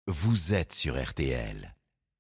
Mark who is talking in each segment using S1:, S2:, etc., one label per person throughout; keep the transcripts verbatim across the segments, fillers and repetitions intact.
S1: Vous êtes sur R T L.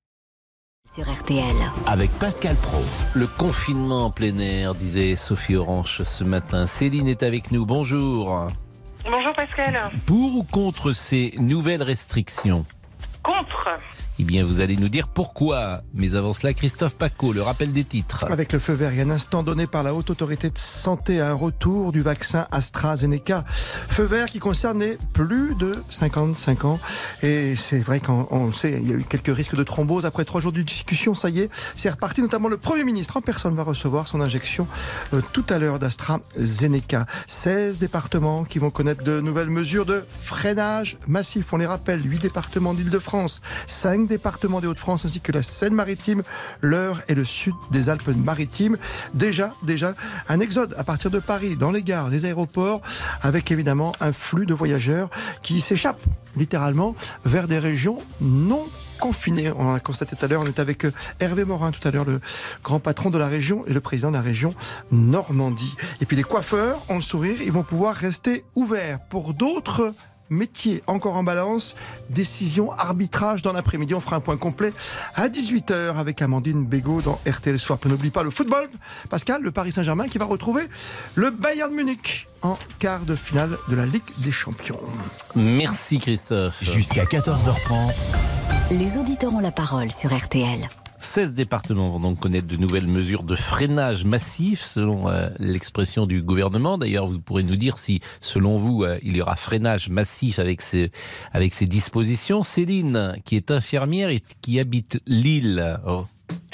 S2: Sur R T L.
S1: Avec Pascal Praud.
S3: Le confinement en plein air, disait Sophie Orange ce matin. Céline est avec nous, bonjour.
S4: Bonjour Pascal.
S3: Pour ou contre ces nouvelles restrictions ?
S4: Contre.
S3: Eh bien, vous allez nous dire pourquoi. Mais avant cela, Christophe Pacaud, le rappel des titres.
S5: Avec le feu vert et un instant donné par la Haute Autorité de Santé à un retour du vaccin AstraZeneca. Feu vert qui concerne les plus de cinquante-cinq ans. Et c'est vrai qu'on on le sait, il y a eu quelques risques de thrombose. Après trois jours de discussion, ça y est, c'est reparti. Notamment le Premier ministre en personne va recevoir son injection euh, tout à l'heure d'AstraZeneca. seize départements qui vont connaître de nouvelles mesures de freinage massif. On les rappelle, huit départements d'Île-de-France, cinq départements des Hauts-de-France ainsi que la Seine-Maritime, l'Eure et le sud des Alpes-Maritimes. Déjà, déjà, un exode à partir de Paris, dans les gares, les aéroports, avec évidemment un flux de voyageurs qui s'échappent littéralement vers des régions non confinées. On l'a constaté tout à l'heure, on est avec Hervé Morin tout à l'heure, le grand patron de la région et le président de la région Normandie. Et puis les coiffeurs ont le sourire, ils vont pouvoir rester ouverts. Pour d'autres métier encore en balance, décision, arbitrage dans l'après-midi. On fera un point complet à dix-huit heures avec Amandine Bégaud dans R T L Soir. On n'oublie pas le football, Pascal, le Paris Saint-Germain qui va retrouver le Bayern Munich en quart de finale de la Ligue des Champions.
S3: Merci Christophe.
S1: Jusqu'à quatorze heures trente.
S2: Les auditeurs ont la parole sur R T L.
S3: seize départements vont donc connaître de nouvelles mesures de freinage massif, selon euh, l'expression du gouvernement. D'ailleurs, vous pourrez nous dire si, selon vous, euh, il y aura freinage massif avec ces, avec ces dispositions. Céline, qui est infirmière et qui habite Lille. Oh.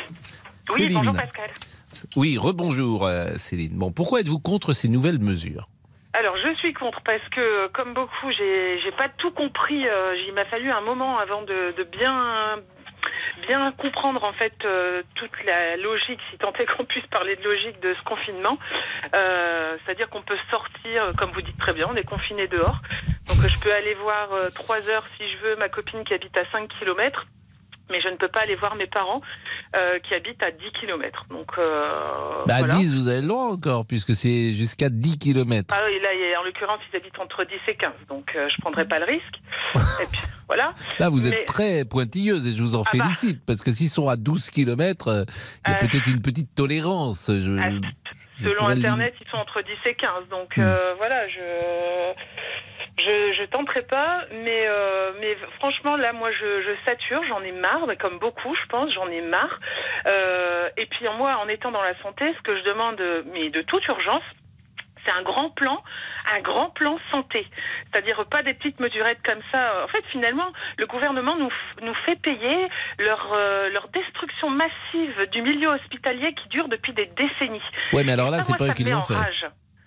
S4: Oui,
S3: Céline.
S4: bonjour Pascal.
S3: Oui, rebonjour euh, Céline. Bon, pourquoi êtes-vous contre ces nouvelles mesures ?
S4: Alors je suis contre parce que, comme beaucoup, j'ai, j'ai pas tout compris. Euh, il m'a fallu un moment avant de, de bien... bien comprendre en fait euh, toute la logique, si tant est qu'on puisse parler de logique de ce confinement. Euh, c'est-à-dire qu'on peut sortir, comme vous dites très bien, on est confiné dehors. Donc je peux aller voir euh, trois heures si je veux ma copine qui habite à cinq kilomètres. Mais je ne peux pas aller voir mes parents euh, qui habitent à dix kilomètres. Donc, euh,
S3: bah,
S4: voilà.
S3: À dix, vous avez le droit encore, puisque c'est jusqu'à dix kilomètres.
S4: Ah oui, là, en l'occurrence, ils habitent entre dix et quinze. Donc, euh, je ne prendrai pas le risque. Et puis, voilà.
S3: Là, vous êtes
S4: Mais...
S3: très pointilleuse et je vous en ah félicite. Bah. Parce que s'ils sont à douze kilomètres, il y a euh... peut-être une petite tolérance. Je...
S4: Ah, selon Internet, ils sont entre dix et quinze. Donc, hmm. euh, voilà, je... Je, je tenterai pas, mais, euh, mais franchement, là, moi, je, je sature, j'en ai marre, mais comme beaucoup, je pense, j'en ai marre. Euh, et puis, moi, en étant dans la santé, ce que je demande, mais de toute urgence, c'est un grand plan, un grand plan santé. C'est-à-dire pas des petites mesurettes comme ça. En fait, finalement, le gouvernement nous, nous fait payer leur, euh, leur destruction massive du milieu hospitalier qui dure depuis des décennies.
S3: Ouais, mais alors là,
S4: ça,
S3: c'est
S4: moi,
S3: pas eux qui l'ont fait.
S4: Rage.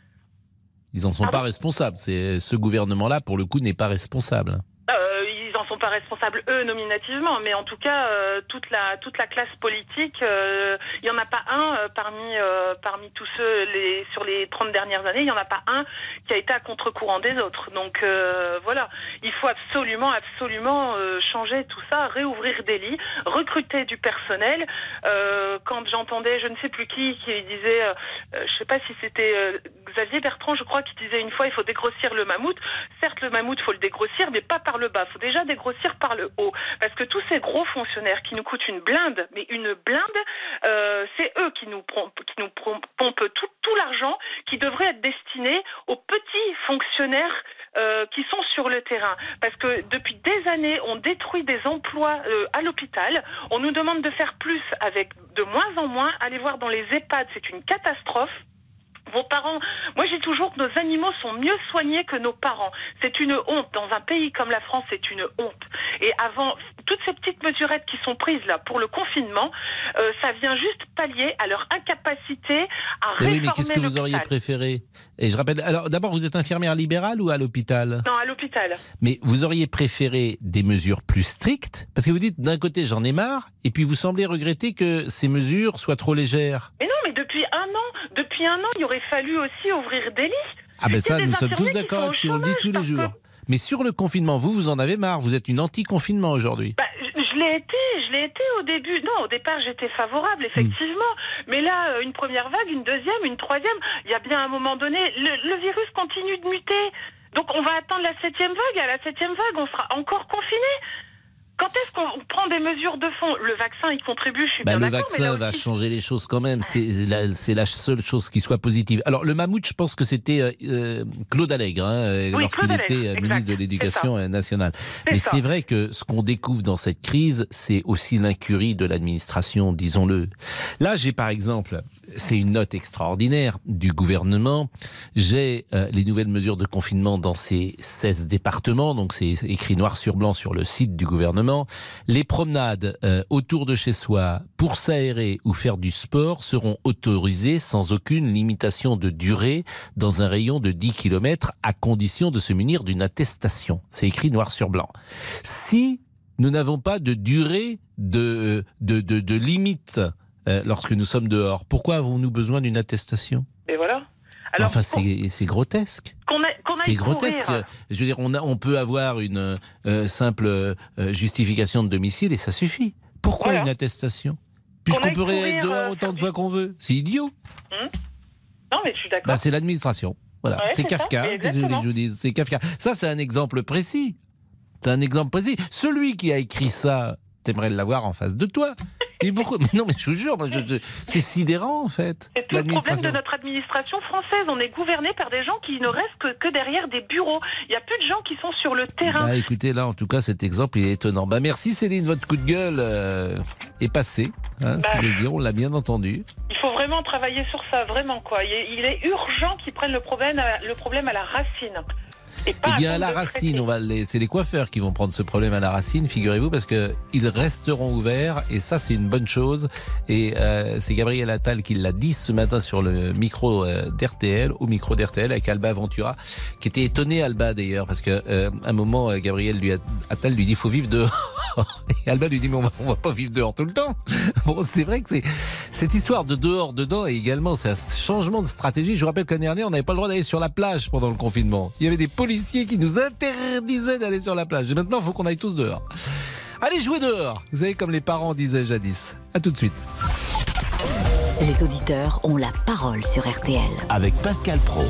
S3: Ils n'en sont
S4: Pardon ?
S3: pas responsables. C'est, ce gouvernement-là, pour le coup, n'est pas responsable.
S4: Euh, ils n'en sont pas responsables, eux, nominativement, mais en tout cas, euh, toute la toute la classe politique, il euh, n'y en a pas un euh, parmi euh, parmi tous ceux les, sur les trente dernières années, il n'y en a pas un qui a été à contre-courant des autres. Donc euh, voilà, il faut absolument, absolument euh, changer tout ça, réouvrir des lits, recruter du personnel. Euh, quand j'entendais, je ne sais plus qui, qui disait, euh, je ne sais pas si c'était euh, Xavier Bertrand, je crois, qui disait une fois, il faut dégrossir le mammouth. Certes, le mammouth, il faut le dégrossir, mais pas par le bas. Il faut déjà dégrossir par le haut. Parce que tous ces gros fonctionnaires qui nous coûtent une blinde, mais une blinde, euh, c'est eux qui nous pompent, qui nous pompent tout, tout l'argent qui devrait être destiné aux petits fonctionnaires euh, qui sont sur le terrain. Parce que depuis des années, on détruit des emplois euh, à l'hôpital. On nous demande de faire plus avec de moins en moins. Allez voir dans les EHPAD, c'est une catastrophe. Vos parents, moi j'ai toujours que nos animaux sont mieux soignés que nos parents. C'est une honte. Dans un pays comme la France, c'est une honte. Et avant, toutes ces petites mesurettes qui sont prises là pour le confinement, euh, ça vient juste pallier à leur incapacité à réformer
S3: oui, mais qu'est-ce que vous
S4: l'hôpital.
S3: auriez préféré ? Et je rappelle, alors d'abord, vous êtes infirmière libérale ou à l'hôpital ?
S4: Non, à l'hôpital.
S3: Mais vous auriez préféré des mesures plus strictes ? Parce que vous dites, d'un côté, j'en ai marre, et puis vous semblez regretter que ces mesures soient trop légères.
S4: Mais non, mais depuis un an, depuis un an, il aurait fallu aussi ouvrir des lits.
S3: Ah ben ça, nous sommes tous
S4: infirmiers qui
S3: d'accord
S4: sont au
S3: là-dessus, on le dit tous les jours.
S4: que-
S3: Mais sur le confinement, vous, vous en avez marre, vous êtes une anti-confinement aujourd'hui.
S4: Bah, je, je l'ai été, je l'ai été au début. Non, au départ, j'étais favorable, effectivement. Mmh. Mais là, une première vague, une deuxième, une troisième, il y a bien un moment donné, le, le virus continue de muter. Donc, on va attendre la septième vague. À la septième vague, on sera encore confinés. qu'on prend des mesures de fond. Le vaccin, il contribue, je suis
S3: bah,
S4: bien
S3: le
S4: d'accord.
S3: vaccin
S4: mais là
S3: va
S4: aussi...
S3: changer les choses quand même. C'est la, c'est la seule chose qui soit positive. Alors, le mammouth, je pense que c'était euh, Claude Allègre, hein,
S4: oui,
S3: lorsqu'il
S4: Claude
S3: était
S4: Allègre,
S3: ministre
S4: exact,
S3: de l'Éducation nationale. Mais
S4: ça.
S3: c'est vrai que ce qu'on découvre dans cette crise, c'est aussi l'incurie de l'administration, disons-le. Là, j'ai par exemple, c'est une note extraordinaire du gouvernement. J'ai euh, les nouvelles mesures de confinement dans ces seize départements, donc c'est écrit noir sur blanc sur le site du gouvernement. Les promenades euh, autour de chez soi pour s'aérer ou faire du sport seront autorisées sans aucune limitation de durée dans un rayon de dix kilomètres à condition de se munir d'une attestation. C'est écrit noir sur blanc. Si nous n'avons pas de durée de, de, de, de limite euh, lorsque nous sommes dehors, pourquoi avons-nous besoin d'une attestation ?
S4: Et voilà. Alors,
S3: enfin, c'est, c'est grotesque.
S4: Qu'on a, qu'on
S3: c'est grotesque.
S4: Courir.
S3: Je veux dire, on, a, on peut avoir une euh, simple euh, justification de domicile et ça suffit. Pourquoi
S4: voilà.
S3: une attestation ? Puisqu'on peut être dehors
S4: euh,
S3: autant de fois qu'on veut. C'est idiot.
S4: Hum non, mais je suis d'accord.
S3: Bah, c'est l'administration. Voilà, ouais, c'est, c'est Kafka. Je, je vous dis, c'est Kafka. Ça, c'est un exemple précis. C'est un exemple précis. Celui qui a écrit ça, t'aimerais l'avoir en face de toi. Et pourquoi ? Mais non, mais je vous jure, je, je, c'est sidérant en fait.
S4: C'est tout le problème de notre administration française. On est gouverné par des gens qui ne restent que, que derrière des bureaux. Il n'y a plus de gens qui sont sur le terrain.
S3: Bah, écoutez, là, en tout cas, cet exemple il est étonnant. Bah, merci Céline, votre coup de gueule euh, est passé. Hein, bah, si je veux dire, on l'a bien entendu.
S4: Il faut vraiment travailler sur ça, vraiment quoi. Il est urgent qu'ils prennent le problème, à, le problème à la racine.
S3: Eh bien, à la racine, on va les, c'est les coiffeurs qui vont prendre ce problème à la racine, figurez-vous, parce que ils resteront ouverts, et ça, c'est une bonne chose. Et euh, c'est Gabriel Attal qui l'a dit ce matin sur le micro euh, d'R T L, au micro d'R T L, avec Alba Ventura, qui était étonné, Alba d'ailleurs, parce que euh, un moment, euh, Gabriel lui a, Attal lui dit, faut vivre dehors. Et Alba lui dit, mais on va, on va pas vivre dehors tout le temps. Bon, c'est vrai que c'est cette histoire de dehors, dedans, et également, c'est un changement de stratégie. Je vous rappelle que l'année dernière, on n'avait pas le droit d'aller sur la plage pendant le confinement. Il y avait des policiers qui nous interdisaient d'aller sur la plage. Et maintenant, il faut qu'on aille tous dehors. Allez jouer dehors. Vous savez, comme les parents disaient jadis. À tout de suite.
S2: Les auditeurs ont la parole sur R T L.
S1: Avec Pascal Praud.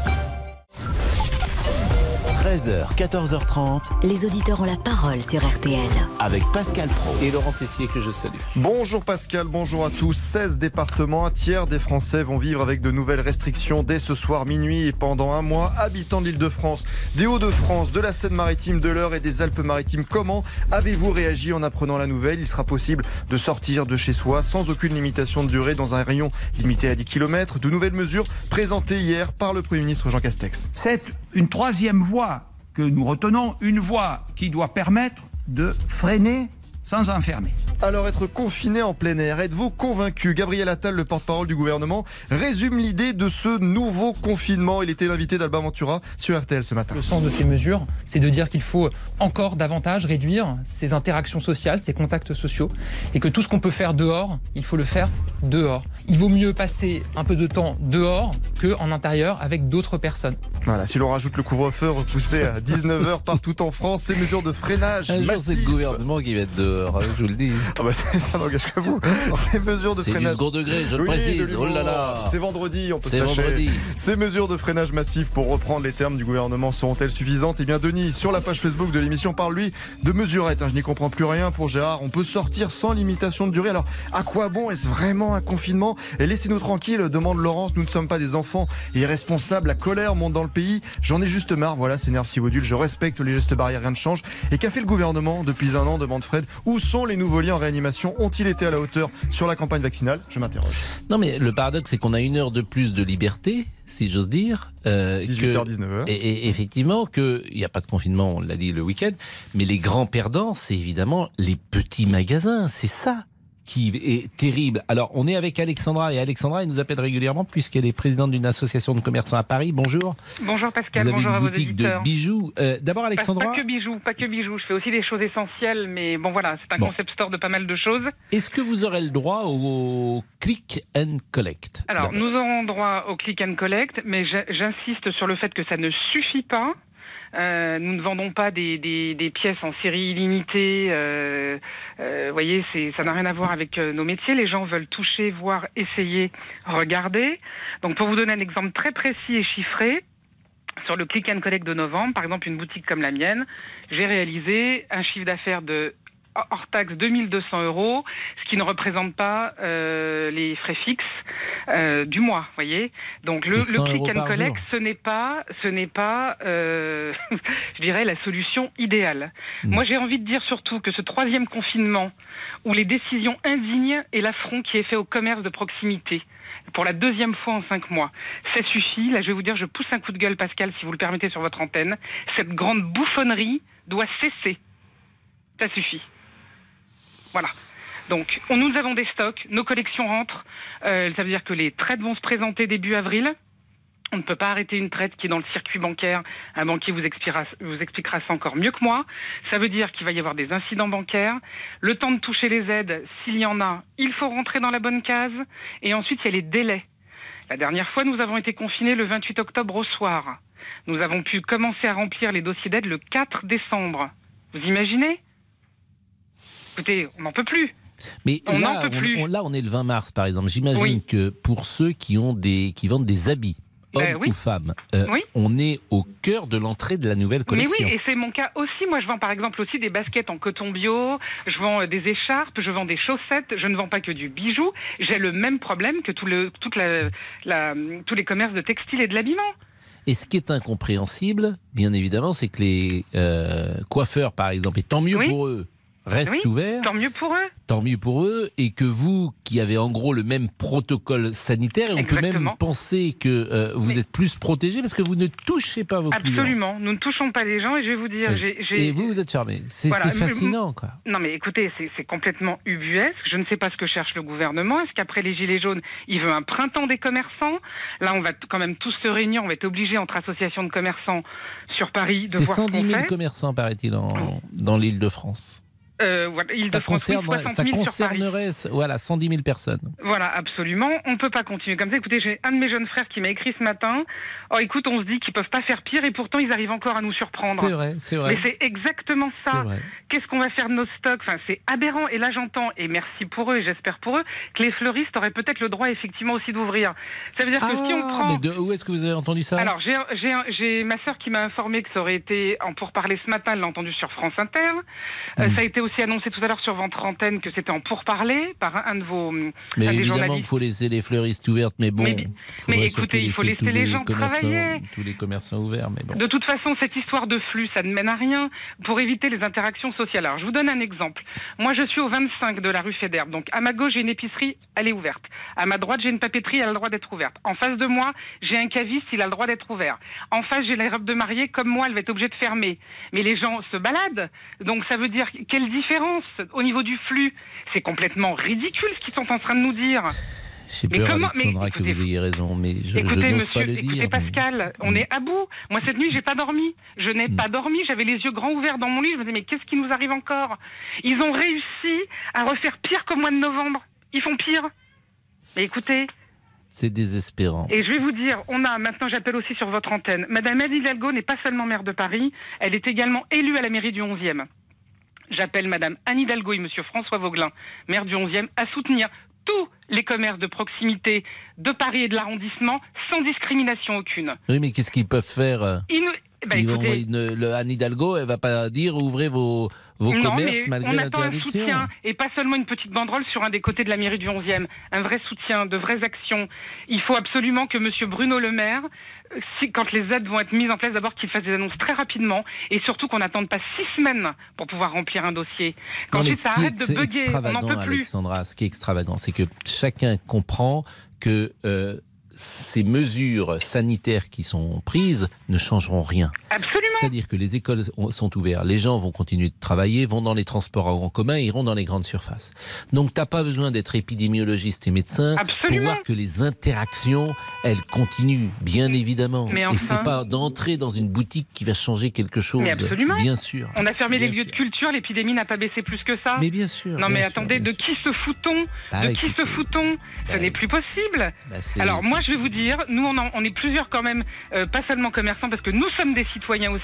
S1: treize heures, quatorze heures trente.
S2: Les auditeurs ont la parole sur R T L.
S1: Avec Pascal Praud.
S3: Et Laurent Tessier que je salue.
S6: Bonjour Pascal, bonjour à tous. seize départements, un tiers des Français vont vivre avec de nouvelles restrictions dès ce soir minuit et pendant un mois. Habitants de l'Île-de-France, des Hauts-de-France, de la Seine-Maritime, de l'Eure et des Alpes-Maritimes, comment avez-vous réagi en apprenant la nouvelle ? Il sera possible de sortir de chez soi sans aucune limitation de durée dans un rayon limité à dix kilomètres. De nouvelles mesures présentées hier par le Premier ministre Jean Castex.
S7: C'est une troisième voie que nous retenons, une voie qui doit permettre de freiner sans enfermer.
S6: Alors être confiné en plein air, êtes-vous convaincu ? Gabriel Attal, le porte-parole du gouvernement, résume l'idée de ce nouveau confinement. Il était l'invité d'Alba Ventura sur R T L ce matin.
S8: Le sens de ces mesures, c'est de dire qu'il faut encore davantage réduire ces interactions sociales, ces contacts sociaux, et que tout ce qu'on peut faire dehors, il faut le faire dehors. Il vaut mieux passer un peu de temps dehors qu'en intérieur avec d'autres personnes.
S6: Voilà, si l'on rajoute le couvre-feu repoussé à dix-neuf heures partout en France, ces mesures de freinage
S3: un
S6: massif...
S3: jour, c'est le gouvernement qui va être dehors, je vous le dis.
S6: Ah bah ça n'engage que vous. Ces mesures de
S3: c'est
S6: freinage...
S3: du second degré, je le
S6: oui,
S3: précise. Oh là là.
S6: C'est vendredi, on peut
S3: c'est
S6: se lâcher.
S3: vendredi.
S6: Ces mesures de freinage massif, pour reprendre les termes du gouvernement, seront-elles suffisantes ? Eh bien Denis, sur la page Facebook de l'émission, parle lui de mesurettes. Hein, je n'y comprends plus rien pour Gérard. On peut sortir sans limitation de durée. Alors à quoi bon ? Est-ce vraiment un confinement ? Et laissez-nous tranquilles, demande Laurence. Nous ne sommes pas des enfants irresponsables. La colère monte dans le pays. J'en ai juste marre. Voilà, s'énerve Sivaudul. Je respecte les gestes barrières, rien ne change. Et qu'a fait le gouvernement depuis un an ? Demande Fred. Où sont les nouveaux lits en réanimation ? Ont-ils été à la hauteur sur la campagne vaccinale ? Je m'interroge.
S3: Non mais le paradoxe c'est qu'on a une heure de plus de liberté, si j'ose dire. Euh,
S6: dix-huit heures dix-neuf heures.
S3: Et, et effectivement qu'il n'y a pas de confinement, on l'a dit le week-end, mais les grands perdants, c'est évidemment les petits magasins, c'est ça qui est terrible. Alors, on est avec Alexandra, et Alexandra, elle nous appelle régulièrement puisqu'elle est présidente d'une association de commerçants à Paris. Bonjour.
S9: Bonjour Pascal,
S3: vous avez
S9: bonjour
S3: une
S9: à vos
S3: boutique
S9: auditeurs.
S3: de bijoux. Euh, d'abord, Alexandra.
S9: Pas, pas que bijoux, pas que bijoux. Je fais aussi des choses essentielles, mais bon voilà, c'est un
S3: bon.
S9: concept store de pas mal de choses.
S3: Est-ce que vous aurez le droit au click and collect ?
S9: Alors,
S3: d'abord.
S9: nous aurons droit au click and collect, mais j'insiste sur le fait que ça ne suffit pas. Euh, nous ne vendons pas des, des, des pièces en série illimitée. Euh, euh, voyez, c'est, ça n'a rien à voir avec euh, nos métiers. Les gens veulent toucher, voir, essayer, regarder. Donc, pour vous donner un exemple très précis et chiffré, sur le click and collect de novembre, par exemple, une boutique comme la mienne, j'ai réalisé un chiffre d'affaires de hors taxe deux mille deux cents euros, ce qui ne représente pas euh, les frais fixes euh, du mois, voyez. Donc le, le click and collect, jour. ce n'est pas, ce n'est pas, euh, je dirais, la solution idéale. Mmh. Moi, j'ai envie de dire surtout que ce troisième confinement, où les décisions indignes et l'affront qui est fait au commerce de proximité, pour la deuxième fois en cinq mois. Ça suffit. Là, je vais vous dire, je pousse un coup de gueule, Pascal, si vous le permettez, sur votre antenne. Cette grande bouffonnerie doit cesser. Ça suffit. Voilà. Donc, on, nous avons des stocks, nos collections rentrent. Euh, ça veut dire que les traites vont se présenter début avril. On ne peut pas arrêter une traite qui est dans le circuit bancaire. Un banquier vous expliquera, vous expliquera ça encore mieux que moi. Ça veut dire qu'il va y avoir des incidents bancaires. Le temps de toucher les aides, s'il y en a, il faut rentrer dans la bonne case. Et ensuite, il y a les délais. La dernière fois, nous avons été confinés le vingt-huit octobre au soir. Nous avons pu commencer à remplir les dossiers d'aide le quatre décembre. Vous imaginez ? Écoutez, on n'en peut plus.
S3: Mais
S9: on
S3: là,
S9: n'en peut plus.
S3: On, on, là, on est le vingt mars, par exemple. J'imagine
S9: oui.
S3: que pour ceux qui, ont des, qui vendent des habits, hommes euh, oui. ou femmes, euh, oui. on est au cœur de l'entrée de la nouvelle collection.
S9: Mais oui, et c'est mon cas aussi. Moi, je vends par exemple aussi des baskets en coton bio, je vends euh, des écharpes, je vends des chaussettes, je ne vends pas que du bijou. J'ai le même problème que tout le, toute la, la, tous les commerces de textile et de l'habillement.
S3: Et ce qui est incompréhensible, bien évidemment, c'est que les euh, coiffeurs, par exemple, et tant mieux oui. pour eux, restent
S9: oui,
S3: ouverts.
S9: Tant mieux pour eux.
S3: Tant mieux pour eux. Et que vous, qui avez en gros le même protocole sanitaire, et on Exactement. peut même penser que euh, vous Mais... êtes plus protégés parce que vous ne touchez pas vos
S9: Absolument.
S3: clients.
S9: Absolument. Nous ne touchons pas les gens et je vais vous dire...
S3: Oui.
S9: J'ai, j'ai...
S3: Et vous, vous êtes fermés. C'est,
S9: voilà.
S3: c'est fascinant, quoi.
S9: Non mais écoutez, c'est, c'est complètement ubuesque. Je ne sais pas ce que cherche le gouvernement. Est-ce qu'après les Gilets jaunes, il veut un printemps des commerçants ? Là, on va t- quand même tous se réunir. On va être obligés entre associations de commerçants sur Paris de
S3: c'est
S9: voir ce qu'on fait.
S3: cent dix mille commerçants, paraît-il, en... dans l'Île-de-France.
S9: Euh, voilà,
S3: ça, concerne, ça concernerait voilà, cent dix mille personnes.
S9: Voilà, absolument. On ne peut pas continuer comme ça. Écoutez, j'ai un de mes jeunes frères qui m'a écrit ce matin. Oh, écoute, on se dit qu'ils ne peuvent pas faire pire et pourtant ils arrivent encore à nous surprendre.
S3: C'est vrai, c'est vrai.
S9: Mais c'est exactement ça. C'est Qu'est-ce qu'on va faire de nos stocks ? Enfin, c'est aberrant. Et là, j'entends, et merci pour eux, et j'espère pour eux, que les fleuristes auraient peut-être le droit effectivement aussi d'ouvrir. Ça veut dire
S3: ah,
S9: que si on prend...
S3: Mais de, où est-ce que vous avez entendu ça ?
S9: Alors, j'ai, j'ai, j'ai ma sœur qui m'a informé que ça aurait été en pourparlers ce matin. Elle l'a entendu sur France Inter. Mmh. Euh, ça a été aussi annoncé tout à l'heure sur votre antenne que c'était en pourparlers par un, un de vos
S3: mais
S9: un des
S3: évidemment qu'il faut laisser les fleuristes ouvertes, mais bon.
S9: Mais, mais écoutez, il faut laisser les, les gens travailler.
S3: Tous les commerçants ouverts, mais bon.
S9: De toute façon, cette histoire de flux, ça ne mène à rien pour éviter les interactions sociales. Alors, je vous donne un exemple. Moi, je suis au vingt-cinq de la rue Fédère. Donc, à ma gauche, j'ai une épicerie, elle est ouverte. À ma droite, j'ai une papeterie, elle a le droit d'être ouverte. En face de moi, j'ai un caviste, il a le droit d'être ouvert. En face, j'ai la robe de mariée, comme moi, elle va être obligée de fermer. Mais les gens se baladent. Donc, ça veut dire, quelle différence au niveau du flux? C'est complètement ridicule ce qu'ils sont en train de nous dire.
S3: J'ai peur, comment, Alexandra, mais, écoutez, que vous ayez raison, mais je,
S9: écoutez,
S3: je n'ose
S9: monsieur,
S3: pas le
S9: écoutez,
S3: dire.
S9: Écoutez, Pascal, mais... on est à bout. Moi, cette nuit, j'ai pas dormi. Je n'ai mm. pas dormi. J'avais les yeux grands ouverts dans mon lit. Je me disais, mais qu'est-ce qui nous arrive encore? Ils ont réussi à refaire pire qu'au mois de novembre. Ils font pire. Mais écoutez...
S3: C'est désespérant.
S9: Et je vais vous dire, on a, maintenant j'appelle aussi sur votre antenne, Madame Anne Hidalgo n'est pas seulement maire de Paris, elle est également élue à la mairie du onzième. J'appelle Madame Anne Hidalgo et Monsieur François Vauglin, maire du onzième, à soutenir tous les commerces de proximité de Paris et de l'arrondissement, sans discrimination aucune.
S3: Oui, mais qu'est-ce qu'ils peuvent faire?
S9: Ils nous... Ben,
S3: Ils
S9: écoutez,
S3: vont, une, le Anne Hidalgo, elle va pas dire ouvrez vos, vos
S9: non,
S3: commerces malgré
S9: on attend
S3: l'interdiction.
S9: Un soutien et pas seulement une petite banderole sur un des côtés de la mairie du onzième. Un vrai soutien, de vraies actions. Il faut absolument que Monsieur Bruno Le Maire, si, quand les aides vont être mises en place, d'abord qu'il fasse des annonces très rapidement et surtout qu'on n'attende pas six semaines pour pouvoir remplir un dossier. Quand
S3: non,
S9: ça arrête de bugger, on n'en peut plus.
S3: Alexandra, ce qui est extravagant, c'est que chacun comprend que euh, ces mesures sanitaires qui sont prises ne changeront rien.
S9: Absolument.
S3: C'est-à-dire que les écoles sont ouvertes, les gens vont continuer de travailler, vont dans les transports en commun et iront dans les grandes surfaces. Donc t'as pas besoin d'être épidémiologiste et médecin
S9: Absolument.
S3: pour voir que les interactions, elles continuent, bien évidemment.
S9: Mais enfin...
S3: Et c'est pas d'entrer dans une boutique qui va changer quelque chose.
S9: Mais absolument.
S3: Bien sûr.
S9: On a fermé
S3: bien
S9: les lieux
S3: sûr.
S9: de culture, l'épidémie n'a pas baissé plus que ça.
S3: Mais bien sûr.
S9: Non
S3: bien
S9: mais
S3: sûr,
S9: attendez, de
S3: sûr.
S9: qui se fout-on
S3: bah,
S9: De
S3: écoutez,
S9: qui se fout-on
S3: bah,
S9: Ce n'est plus possible.
S3: Bah, c'est,
S9: Alors
S3: c'est...
S9: moi je vais vous dire, nous on, en, on est plusieurs quand même, euh, pas seulement commerçants, parce que nous sommes des citoyens aussi.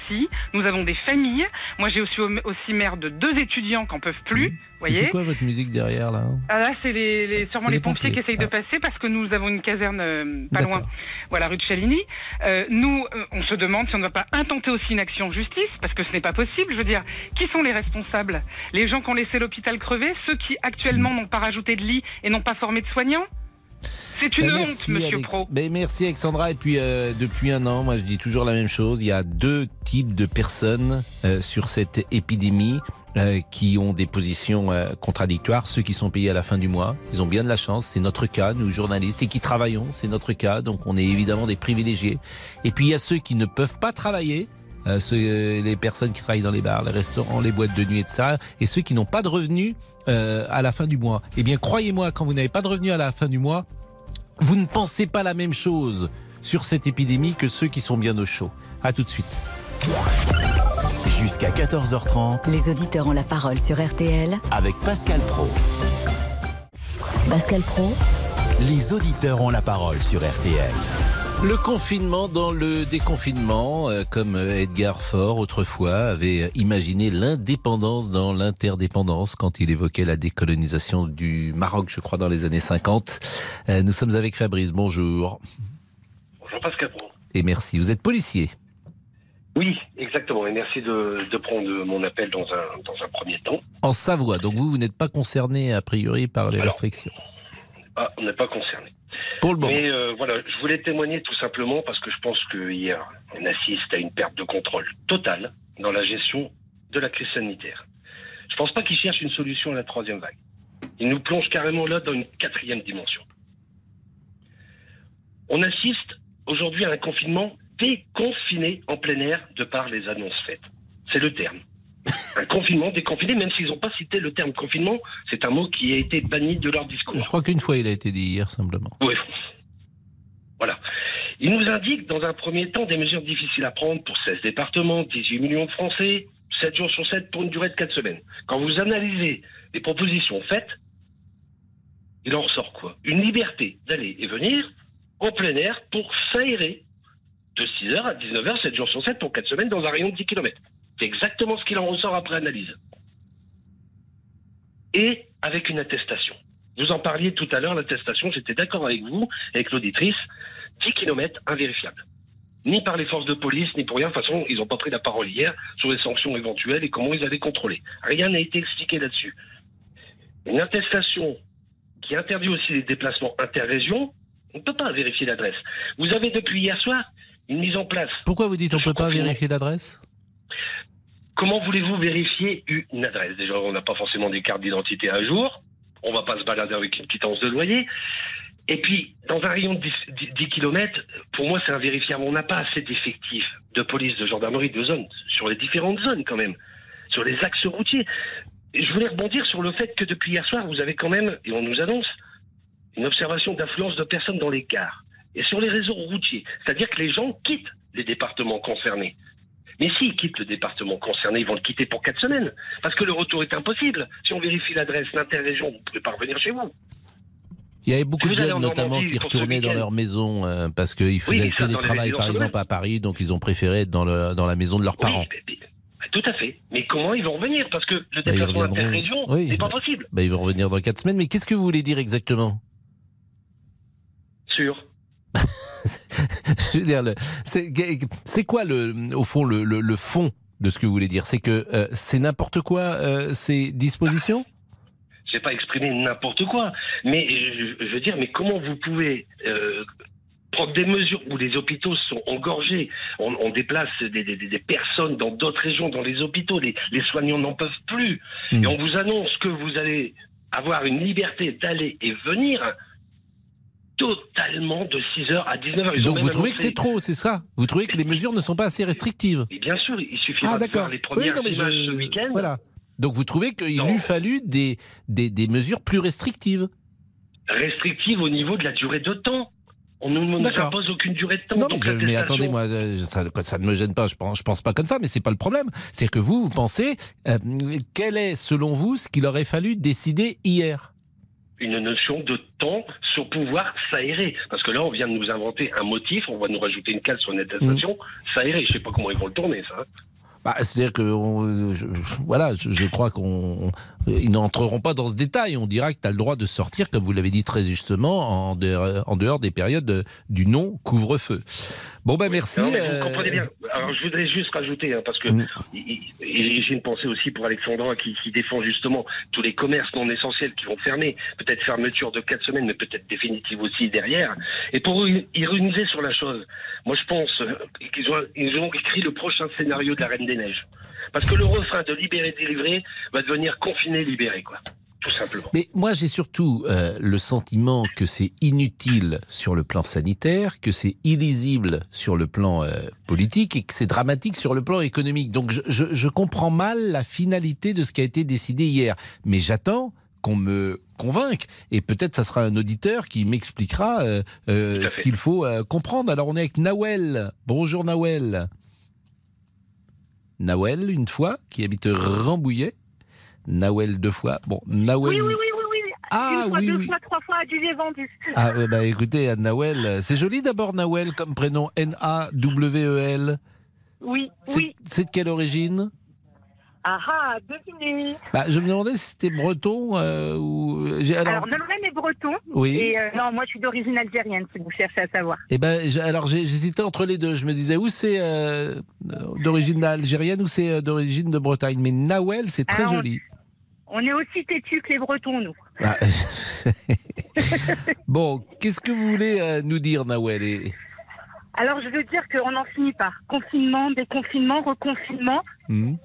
S9: aussi. Nous avons des familles. Moi, j'ai aussi, aussi mère de deux étudiants qui n'en peuvent plus.
S3: Mmh.
S9: Voyez.
S3: C'est quoi votre musique derrière là?
S9: Ah là, c'est les, les, sûrement les,
S3: les
S9: pompiers,
S3: pompiers
S9: qui essayent
S3: ah.
S9: de passer parce que nous avons une caserne euh, pas
S3: D'accord.
S9: loin, voilà, rue de Chaligny. Euh, nous, euh, on se demande si on ne va pas intenter aussi une action en justice parce que ce n'est pas possible. Je veux dire, qui sont les responsables? Les gens qui ont laissé l'hôpital crever, ceux qui actuellement n'ont pas rajouté de lit et n'ont pas formé de soignants? C'est une
S3: Ben,
S9: honte,
S3: merci,
S9: monsieur
S3: Alex.
S9: Pro.
S3: Ben, merci Alexandra. Et puis euh, depuis un an, moi je dis toujours la même chose. Il y a deux types de personnes euh, sur cette épidémie euh, qui ont des positions euh, contradictoires. Ceux qui sont payés à la fin du mois, ils ont bien de la chance. C'est notre cas, nous journalistes, et qui travaillons, c'est notre cas. Donc on est évidemment des privilégiés. Et puis il y a ceux qui ne peuvent pas travailler. Euh, ceux, euh, les personnes qui travaillent dans les bars, les restaurants, les boîtes de nuit, et cetera. Et ceux qui n'ont pas de revenus euh, à la fin du mois. Eh bien, croyez-moi, quand vous n'avez pas de revenus à la fin du mois, vous ne pensez pas la même chose sur cette épidémie que ceux qui sont bien au chaud. À tout de suite.
S1: Jusqu'à quatorze heures trente.
S2: Les auditeurs ont la parole sur R T L
S1: Avec Pascal Pro.
S2: Pascal Pro.
S1: Les auditeurs ont la parole sur R T L.
S3: Le confinement dans le déconfinement, euh, comme Edgar Faure autrefois avait imaginé l'indépendance dans l'interdépendance quand il évoquait la décolonisation du Maroc, je crois, dans les années cinquante. Euh, nous sommes avec Fabrice, bonjour.
S10: Bonjour Pascal Pro.
S3: Et merci, vous êtes policier.
S10: Oui, exactement, et merci de, de prendre mon appel dans un, dans un premier temps.
S3: En Savoie, donc vous, vous n'êtes pas concerné a priori par les
S10: Alors,
S3: restrictions.
S10: Ah, on n'est pas concerné.
S3: Pour le moment.
S10: Mais euh, voilà, je voulais témoigner tout simplement parce que je pense que hier, on assiste à une perte de contrôle totale dans la gestion de la crise sanitaire. Je pense pas qu'ils cherchent une solution à la troisième vague. Ils nous plongent carrément là dans une quatrième dimension. On assiste aujourd'hui à un confinement déconfiné en plein air de par les annonces faites. C'est le terme. Un confinement déconfiné, même s'ils n'ont pas cité le terme confinement, c'est un mot qui a été banni de leur discours.
S3: Je crois qu'une fois il a été dit hier simplement.
S10: Oui. Voilà. Ils nous indiquent dans un premier temps des mesures difficiles à prendre pour seize départements, dix-huit millions de Français, sept jours sur sept pour une durée de quatre semaines. Quand vous analysez les propositions faites, il en ressort quoi? Une liberté d'aller et venir en plein air pour s'aérer de six heures à dix-neuf heures, sept jours sur sept pour quatre semaines dans un rayon de dix kilomètres. C'est exactement ce qu'il en ressort après analyse. Et avec une attestation. Vous en parliez tout à l'heure, l'attestation, j'étais d'accord avec vous, avec l'auditrice, dix kilomètres invérifiables. Ni par les forces de police, ni pour rien. De toute façon, ils n'ont pas pris la parole hier sur les sanctions éventuelles et comment ils allaient contrôler. Rien n'a été expliqué là-dessus. Une attestation qui interdit aussi les déplacements interrégions, on ne peut pas vérifier l'adresse. Vous avez depuis hier soir une mise en place.
S3: Pourquoi vous dites on ne peut pas vérifier l'adresse ?
S10: Comment voulez-vous vérifier une adresse? Déjà, on n'a pas forcément des cartes d'identité à jour. On ne va pas se balader avec une quittance de loyer. Et puis, dans un rayon de dix kilomètres, pour moi, c'est invérifiable. On n'a pas assez d'effectifs de police, de gendarmerie, de zones, sur les différentes zones quand même, sur les axes routiers. Et je voulais rebondir sur le fait que depuis hier soir, vous avez quand même, et on nous annonce, une observation d'affluence de personnes dans les gares et sur les réseaux routiers. C'est-à-dire que les gens quittent les départements concernés. Mais s'ils quittent le département concerné, ils vont le quitter pour quatre semaines. Parce que le retour est impossible. Si on vérifie l'adresse d'interrégion, vous ne pouvez pas revenir chez vous.
S3: Il y avait beaucoup
S10: si
S3: de jeunes notamment qui retournaient dans leur maison euh, parce qu'ils faisaient
S10: oui,
S3: le télétravail par exemple à Paris, donc ils ont préféré être dans, le, dans la maison de leurs
S10: oui,
S3: parents.
S10: Mais, mais, tout à fait. Mais comment ils vont revenir? Parce que le déplacement bah, interrégion, oui, c'est pas
S3: bah,
S10: possible.
S3: Bah, ils vont revenir dans quatre semaines. Mais qu'est-ce que vous voulez dire exactement?
S10: Sûr.
S3: Je veux dire, c'est, c'est quoi le, au fond le, le, le fond de ce que vous voulez dire? C'est que euh, c'est n'importe quoi euh, ces dispositions?
S10: Je n'ai pas exprimé n'importe quoi, mais je, je veux dire, mais comment vous pouvez euh, prendre des mesures où les hôpitaux sont engorgés, on, on déplace des, des, des personnes dans d'autres régions, dans les hôpitaux, les, les soignants n'en peuvent plus, mmh. et on vous annonce que vous allez avoir une liberté d'aller et venir totalement de six heures à dix-neuf heures. Ils
S3: Donc vous trouvez
S10: annoncé...
S3: que c'est trop, c'est ça? Vous trouvez que les mesures ne sont pas assez restrictives?
S10: Et bien sûr, il suffira
S3: ah,
S10: de voir les premières
S3: oui, non,
S10: images
S3: je...
S10: ce week-end.
S3: Voilà. Donc vous trouvez qu'il non. eût fallu des, des, des mesures plus restrictives?
S10: Restrictives au niveau de la durée de temps. On ne nous impose aucune durée de temps.
S3: Non, mais, je, mais attendez, moi, ça, ça ne me gêne pas, je pense, je pense pas comme ça, mais c'est pas le problème. C'est que vous, vous pensez, euh, quel est, selon vous, ce qu'il aurait fallu décider hier?
S10: une notion de temps sur pouvoir s'aérer. Parce que là, on vient de nous inventer un motif, on va nous rajouter une case sur une attestation, mmh. s'aérer. Je sais pas comment ils vont le tourner, ça.
S3: Bah, c'est-à-dire que on, je, voilà, je, je crois qu'on ils n'entreront pas dans ce détail. On dira que tu as le droit de sortir, comme vous l'avez dit très justement, en dehors, en dehors des périodes de, du non couvre-feu. Bon ben merci.
S10: Non, mais
S3: euh...
S10: vous comprenez bien. Alors je voudrais juste rajouter, hein, parce que mmh. et j'ai une pensée aussi pour Alexandra qui, qui défend justement tous les commerces non essentiels qui vont fermer. Peut-être fermeture de quatre semaines, mais peut-être définitive aussi derrière. Et pour ironiser sur la chose, moi je pense qu'ils ont, ils ont écrit le prochain scénario de la Reine des Neiges. Parce que le refrain de libérer, délivrer va devenir confiner, libérer, quoi. Tout simplement.
S3: Mais moi, j'ai surtout euh, le sentiment que c'est inutile sur le plan sanitaire, que c'est illisible sur le plan euh, politique et que c'est dramatique sur le plan économique. Donc, je, je, je comprends mal la finalité de ce qui a été décidé hier. Mais j'attends qu'on me convainque. Et peut-être ça sera un auditeur qui m'expliquera euh, euh, ce qu'il faut euh, comprendre. Alors, on est avec Nawel. Bonjour, Nawel. Nawel, une fois, qui habite Rambouillet. Nawel, deux fois. Bon, Nawel...
S11: Oui, oui, oui, oui, oui.
S3: Ah,
S11: une fois,
S3: oui,
S11: deux
S3: oui.
S11: fois, trois fois, du j'ai vendu.
S3: Ah, euh, bah écoutez, Nawel, c'est joli d'abord, Nawel, comme prénom. N A W E L.
S11: Oui,
S3: c'est,
S11: oui.
S3: C'est de quelle origine?
S11: Ah ah, devinez.
S3: Bah, je me demandais si c'était breton euh, ou... J'ai, alors,
S11: alors Nolwenn est breton.
S3: Oui.
S11: Et euh, non, moi je suis d'origine algérienne, si vous cherchez à savoir.
S3: Eh ben, j'ai, alors j'ai, j'hésitais entre les deux. Je me disais, où c'est euh, d'origine algérienne ou c'est euh, d'origine de Bretagne. Mais Nawel, c'est très
S11: alors,
S3: joli.
S11: On est aussi têtus que les bretons, nous.
S3: Ah. Bon, qu'est-ce que vous voulez euh, nous dire, Nawel? Et...
S11: Alors, je veux dire qu'on n'en finit pas. Confinement, déconfinement, reconfinement. Mmh.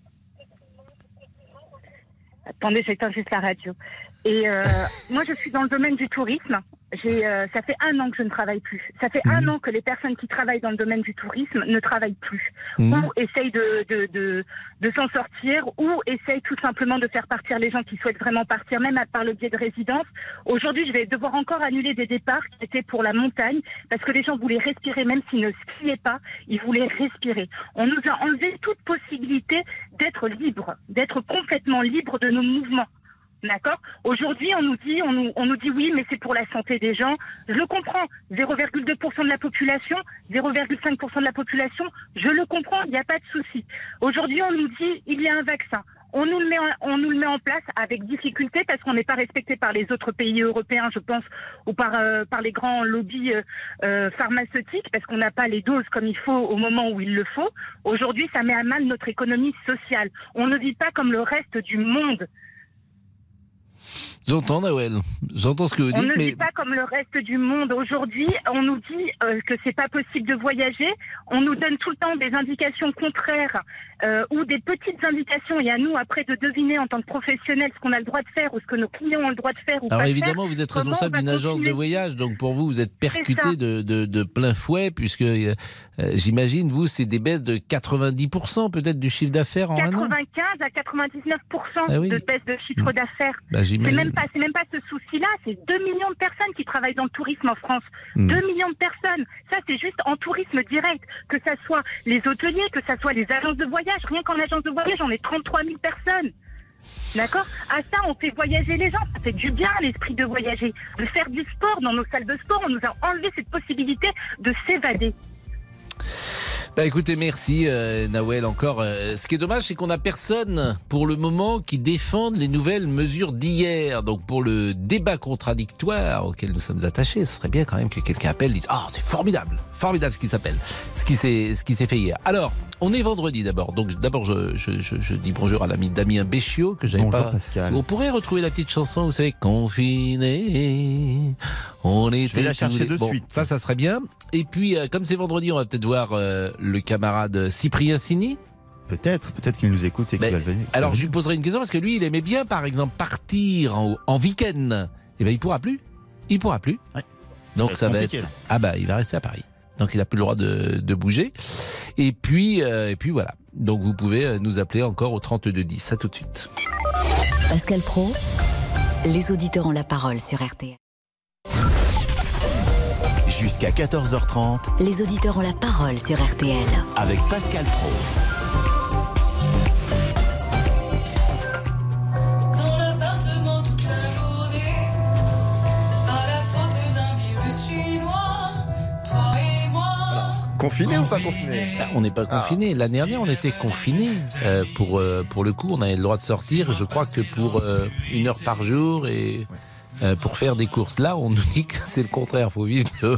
S11: Attendez, j'éteins juste la radio. Et euh, moi, je suis dans le domaine du tourisme. J'ai, euh, ça fait un an que je ne travaille plus. Ça fait mmh. un an que les personnes qui travaillent dans le domaine du tourisme ne travaillent plus. Mmh. Ou essayent de, de, de, de s'en sortir, ou essayent tout simplement de faire partir les gens qui souhaitent vraiment partir, même par le biais de résidence. Aujourd'hui, je vais devoir encore annuler des départs qui étaient pour la montagne, parce que les gens voulaient respirer, même s'ils ne skiaient pas, ils voulaient respirer. On nous a enlevé toute possibilité d'être libre, d'être complètement libre de nos mouvements. D'accord. Aujourd'hui, on nous dit, on nous, on nous dit oui, mais c'est pour la santé des gens. Je le comprends. zéro virgule deux pour cent de la population, zéro virgule cinq pour cent de la population, je le comprends. Il n'y a pas de souci. Aujourd'hui, on nous dit il y a un vaccin. On nous le met, en, on nous le met en place avec difficulté parce qu'on n'est pas respecté par les autres pays européens, je pense, ou par euh, par les grands lobbies euh, euh, pharmaceutiques, parce qu'on n'a pas les doses comme il faut au moment où il le faut. Aujourd'hui, ça met à mal notre économie sociale. On ne vit pas comme le reste du monde.
S3: J'entends, Nawel. J'entends ce que vous dites.
S11: On ne
S3: mais...
S11: vit pas comme le reste du monde. Aujourd'hui, on nous dit euh, que c'est pas possible de voyager. On nous donne tout le temps des indications contraires euh, ou des petites indications. Et à nous, après, de deviner en tant que professionnels ce qu'on a le droit de faire ou ce que nos clients ont le droit de faire ou
S3: Alors
S11: pas
S3: évidemment,
S11: faire.
S3: Vous êtes responsable d'une agence de voyage. Donc pour vous, vous êtes percuté de, de, de plein fouet puisque euh, j'imagine, vous, c'est des baisses de quatre-vingt-dix pour cent peut-être du chiffre d'affaires en un an.
S11: quatre-vingt-quinze à quatre-vingt-dix-neuf pour cent
S3: ah oui.
S11: de baisse de chiffre mmh. d'affaires.
S3: Bah,
S11: c'est même pas, c'est même pas ce souci-là. C'est deux millions de personnes qui travaillent dans le tourisme en France. Mmh. deux millions de personnes. Ça, c'est juste en tourisme direct. Que ça soit les hôteliers, que ça soit les agences de voyage. Rien qu'en agence de voyage, on est trente-trois mille personnes. D'accord? À ça, on fait voyager les gens. Ça fait du bien à l'esprit de voyager. De faire du sport dans nos salles de sport. On nous a enlevé cette possibilité de s'évader.
S3: Bah écoutez, merci euh, Nawel encore. Euh, ce qui est dommage, c'est qu'on n'a personne pour le moment qui défende les nouvelles mesures d'hier. Donc pour le débat contradictoire auquel nous sommes attachés, ce serait bien quand même que quelqu'un appelle et dise « Ah, oh, c'est formidable, formidable ce qui s'appelle, ce qui s'est, ce qui s'est fait hier ». Alors, on est vendredi d'abord. Donc d'abord, je, je, je, je dis bonjour à l'ami Damien Béchiot que j'avais
S6: bonjour
S3: pas.
S6: Pascal.
S3: On pourrait retrouver la petite chanson, vous savez, confiné. On était
S6: je vais la chercher
S3: les...
S6: de
S3: bon,
S6: suite.
S3: Ça, ça serait bien. Et puis, euh, comme c'est vendredi, on va peut-être voir euh, le camarade Cyprien Sini.
S6: Peut-être, peut-être qu'il nous écoute et qu'il
S3: ben,
S6: va venir.
S3: Alors, je lui poserai une question parce que lui, il aimait bien, par exemple, partir en, en week-end. Eh ben, il pourra plus. Il pourra plus.
S6: Ouais.
S3: Donc, ça va, ça va être. Là. Ah bah, il va rester à Paris. Donc, il n'a plus le droit de, de bouger. Et puis, euh, et puis voilà. Donc, vous pouvez nous appeler encore au trente-deux dix. À tout de suite.
S2: Pascal Praud, les auditeurs ont la parole sur R T L.
S1: Jusqu'à quatorze heures trente,
S2: les auditeurs ont la parole sur R T L.
S1: Avec Pascal Praud.
S12: Dans l'appartement toute la journée,
S6: Confiné ou pas confiné?
S3: On n'est pas confiné. L'année dernière, on était confiné. Euh, pour, euh, pour le coup, on avait le droit de sortir. Je crois que pour euh, une heure par jour et euh, pour faire des courses. Là, on nous dit que c'est le contraire. Il faut vivre dehors.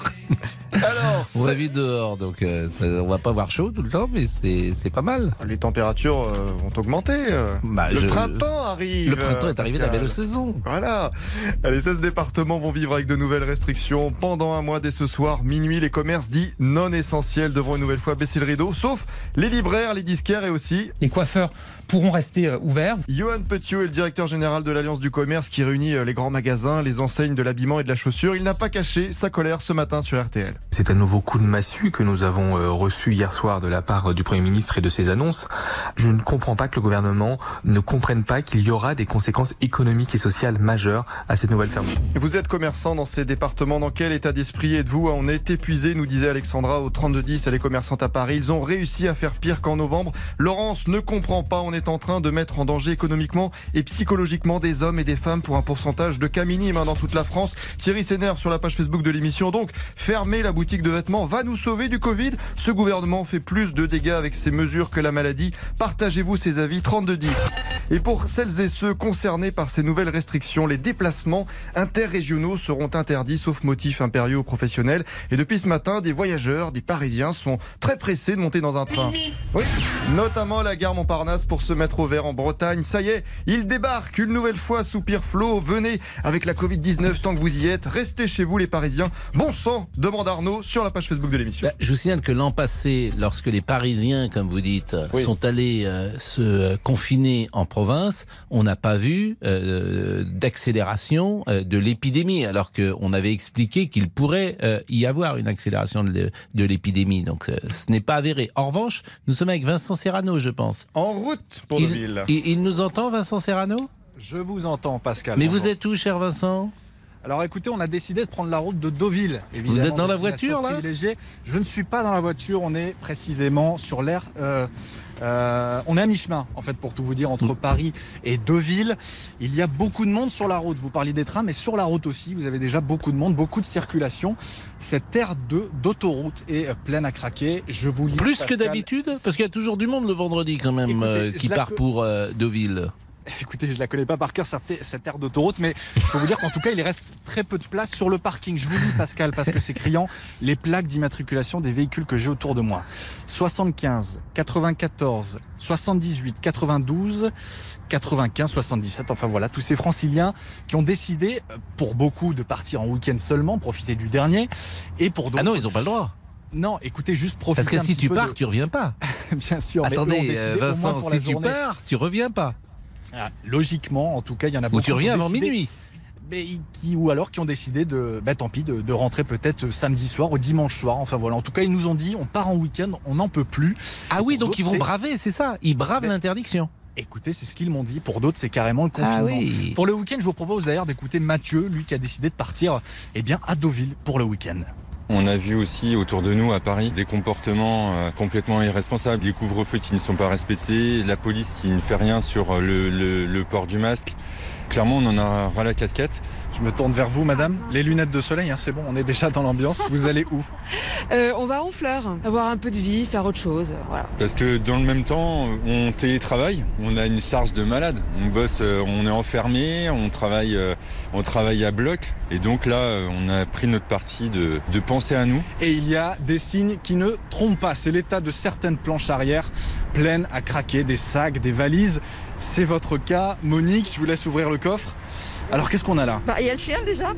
S6: Alors,
S3: on va vivre dehors, donc euh, ça, on va pas avoir chaud tout le temps, mais c'est, c'est pas mal.
S6: Les températures euh, vont augmenter. Euh.
S3: Bah,
S6: le
S3: je...
S6: printemps arrive.
S3: Le printemps est arrivé, la belle saison.
S6: Voilà. Les seize départements vont vivre avec de nouvelles restrictions. Pendant un mois, dès ce soir, minuit, les commerces dits non essentiels devront une nouvelle fois baisser le rideau, sauf les libraires, les disquaires et aussi...
S8: Les coiffeurs pourront rester euh, ouverts.
S6: Johan Petiot est le directeur général de l'Alliance du commerce qui réunit les grands magasins, les enseignes de l'habillement et de la chaussure. Il n'a pas caché sa colère ce matin sur R T L.
S12: C'est un nouveau coup de massue que nous avons euh, reçu hier soir de la part du Premier ministre et de ses annonces. Je ne comprends pas que le gouvernement ne comprenne pas qu'il y aura des conséquences économiques et sociales majeures à cette nouvelle fermeture.
S6: Vous êtes commerçant dans ces départements, dans quel état d'esprit êtes-vous? On est épuisé, nous disait Alexandra au trente-deux dix, elle est commerçante à Paris. Ils ont réussi à faire pire qu'en novembre. Laurence ne comprend pas, on est en train de mettre en danger économiquement et psychologiquement des hommes et des femmes pour un pourcentage de cas minime dans toute la France. Thierry s'énerve sur la page Facebook de l'émission. Donc, fermer la boutique de vêtements va nous sauver du Covid. Ce gouvernement fait plus de dégâts avec ces mesures que la maladie. Partagez-vous ces avis, trente-deux dix. Et pour celles et ceux concernés par ces nouvelles restrictions, les déplacements interrégionaux seront interdits, sauf motifs impériaux ou professionnels. Et depuis ce matin, des voyageurs, des Parisiens sont très pressés de monter dans un train. Oui, notamment à la gare Montparnasse pour se mettre au vert en Bretagne. Ça y est, ils débarquent une nouvelle fois, soupire Flo. Venez avec la covid dix-neuf tant que vous y êtes. Restez chez vous les Parisiens. Bon sang, demande Arnaud sur la page Facebook de l'émission.
S3: Bah, je vous signale que l'an passé, lorsque les Parisiens, comme vous dites, oui. sont allés euh, se confiner en province, on n'a pas vu euh, d'accélération euh, de l'épidémie, alors qu'on avait expliqué qu'il pourrait euh, y avoir une accélération de, de l'épidémie. Donc euh, ce n'est pas avéré. En revanche, nous sommes avec Vincent Serrano, je pense.
S6: En route pour Deauville.
S3: Il, il nous entend, Vincent Serrano ?
S13: Je vous entends, Pascal.
S3: Mais
S13: bonjour.
S3: Vous êtes où, cher Vincent ?
S13: Alors écoutez, on a décidé de prendre la route de Deauville.
S3: Vous êtes dans la voiture là ?
S13: Je ne suis pas dans la voiture, on est précisément sur l'aire... Euh, euh, on est à mi-chemin, en fait, pour tout vous dire, entre Paris et Deauville. Il y a beaucoup de monde sur la route. Vous parliez des trains, mais sur la route aussi, vous avez déjà beaucoup de monde, beaucoup de circulation. Cette aire de, d'autoroute est pleine à craquer. Je vous lis,
S3: Plus
S13: Pascal.
S3: que d'habitude ? Parce qu'il y a toujours du monde le vendredi quand même. Écoutez, euh, qui part que... pour euh, Deauville.
S13: Écoutez, je ne la connais pas par cœur, cette aire d'autoroute, mais je peux vous dire qu'en tout cas, il reste très peu de place sur le parking. Je vous dis, Pascal, parce que c'est criant, les plaques d'immatriculation des véhicules que j'ai autour de moi. soixante-quinze, quatre-vingt-quatorze, soixante-dix-huit, quatre-vingt-douze, quatre-vingt-quinze, soixante-dix-sept. Enfin voilà, tous ces franciliens qui ont décidé, pour beaucoup, de partir en week-end seulement, profiter du dernier, et pour d'autres...
S3: Ah non, ils n'ont pas le droit.
S13: Non, écoutez, juste profiter.
S3: Parce que si tu pars,
S13: de...
S3: tu reviens pas.
S13: Bien sûr.
S3: Attendez, mais Vincent, si tu pars, tu reviens pas.
S13: Ah, logiquement, en tout cas, il y en a beaucoup.
S3: Ou tu reviens avant
S13: décidé,
S3: minuit.
S13: Mais qui, ou alors qui ont décidé de, bah, tant pis, de, de rentrer peut-être samedi soir ou dimanche soir. Enfin voilà. En tout cas, ils nous ont dit, on part en week-end, on n'en peut plus.
S3: Ah oui, donc ils vont braver, c'est ça. Ils bravent mais, l'interdiction.
S13: Écoutez, c'est ce qu'ils m'ont dit. Pour d'autres, c'est carrément le confinement.
S3: Ah oui.
S13: Pour le week-end, je vous propose d'ailleurs d'écouter Mathieu, lui qui a décidé de partir, eh bien, à Deauville pour le week-end.
S14: On a vu aussi autour de nous à Paris des comportements euh, complètement irresponsables, des couvre-feux qui ne sont pas respectés, la police qui ne fait rien sur le, le, le port du masque. Clairement, on en a ras la casquette.
S13: Je me tourne vers vous, madame. Les lunettes de soleil, hein, c'est bon, on est déjà dans l'ambiance. Vous allez où ?
S15: euh, On va à Honfleur, avoir un peu de vie, faire autre chose. Voilà.
S14: Parce que dans le même temps, on télétravaille, on a une charge de malade. On bosse, on est enfermé, on travaille, on travaille à bloc. Et donc là, on a pris notre parti de, de penser à nous.
S13: Et il y a des signes qui ne trompent pas. C'est l'état de certaines planches arrière pleines à craquer, des sacs, des valises. C'est votre cas. Monique, je vous laisse ouvrir le coffre. Alors qu'est-ce qu'on a là ?
S15: Bah, il y a le chien déjà.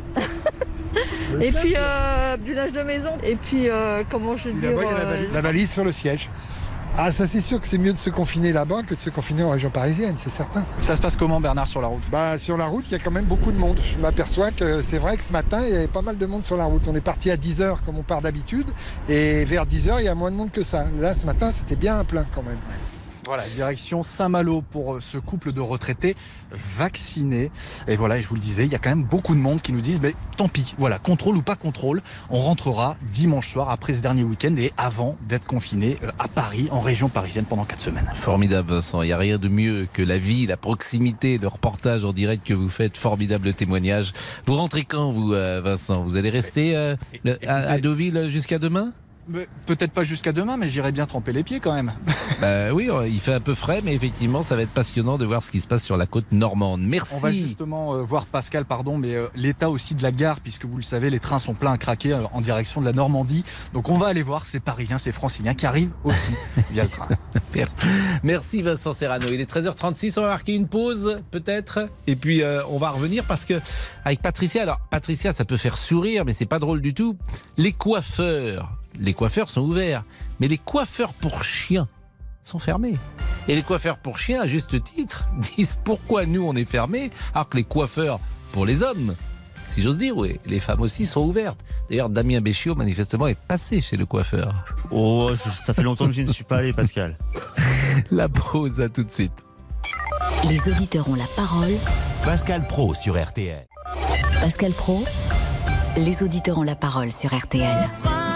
S15: Et puis euh, du linge de maison. Et puis euh, comment je veux dire
S16: euh... la, valise. la valise sur le siège. Ah, ça c'est sûr que c'est mieux de se confiner là-bas que de se confiner en région parisienne, c'est certain.
S13: Ça se passe comment, Bernard, sur la route ?
S16: Bah, sur la route, il y a quand même beaucoup de monde. Je m'aperçois que c'est vrai que ce matin, il y avait pas mal de monde sur la route. On est parti à dix heures comme on part d'habitude, et vers dix heures, il y a moins de monde que ça. Là, ce matin, c'était bien plein quand même.
S13: Voilà, direction Saint-Malo pour ce couple de retraités vaccinés. Et voilà, et je vous le disais, il y a quand même beaucoup de monde qui nous disent, ben, tant pis, voilà, contrôle ou pas contrôle, on rentrera dimanche soir après ce dernier week-end et avant d'être confiné à Paris, en région parisienne, pendant quatre semaines.
S3: Formidable, Vincent. Il n'y a rien de mieux que la vie, la proximité, le reportage en direct que vous faites. Formidable témoignage. Vous rentrez quand, vous, Vincent ? Vous allez rester euh, à, à Deauville jusqu'à demain ?
S13: Mais peut-être pas jusqu'à demain, mais j'irai bien tremper les pieds quand même.
S3: Bah oui, il fait un peu frais, mais effectivement, ça va être passionnant de voir ce qui se passe sur la côte normande. Merci.
S13: On va justement euh, voir, Pascal, pardon, mais euh, l'état aussi de la gare, puisque vous le savez, les trains sont pleins à craquer euh, en direction de la Normandie. Donc on va aller voir ces Parisiens, ces Franciliens qui arrivent aussi via le train.
S3: Merci Vincent Serrano. Il est treize heures trente-six, on va marquer une pause peut-être, et puis euh, on va revenir parce que avec Patricia, alors Patricia, ça peut faire sourire, mais c'est pas drôle du tout. Les coiffeurs. Les coiffeurs sont ouverts, mais les coiffeurs pour chiens sont fermés. Et les coiffeurs pour chiens, à juste titre, disent pourquoi nous on est fermés, alors que les coiffeurs pour les hommes, si j'ose dire, oui, les femmes aussi sont ouvertes. D'ailleurs, Damien Béchiot, manifestement, est passé chez le coiffeur.
S17: Oh, ça fait longtemps que je ne suis pas allé, Pascal.
S3: La pause, à tout de suite.
S2: Les auditeurs ont la parole.
S1: Pascal Praud sur R T L.
S2: Pascal Praud, les auditeurs ont la parole sur R T L.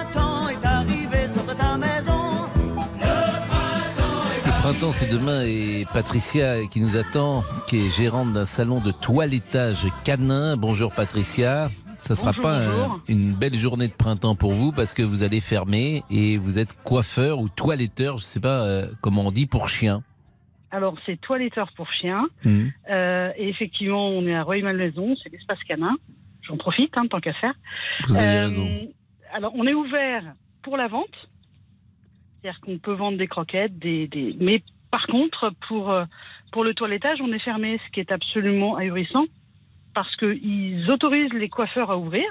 S3: Le printemps, c'est demain et Patricia qui nous attend, qui est gérante d'un salon de toilettage canin. Bonjour Patricia. Ça ne sera
S18: bonjour,
S3: pas
S18: bonjour.
S3: Un, une belle journée de printemps pour vous parce que vous allez fermer et vous êtes coiffeur ou toiletteur, je ne sais pas euh, comment on dit, pour chiens.
S18: Alors, c'est toiletteur pour chiens.
S3: Mmh.
S18: Euh, et effectivement, on est à Rueil-Malmaison, c'est l'espace canin. J'en profite, hein, tant qu'à faire.
S3: Vous avez
S18: Euh,
S3: raison.
S18: Alors, on est ouvert pour la vente. C'est-à-dire qu'on peut vendre des croquettes, des, des... mais par contre, pour, euh, pour le toilettage, on est fermé, ce qui est absolument ahurissant, parce qu'ils autorisent les coiffeurs à ouvrir.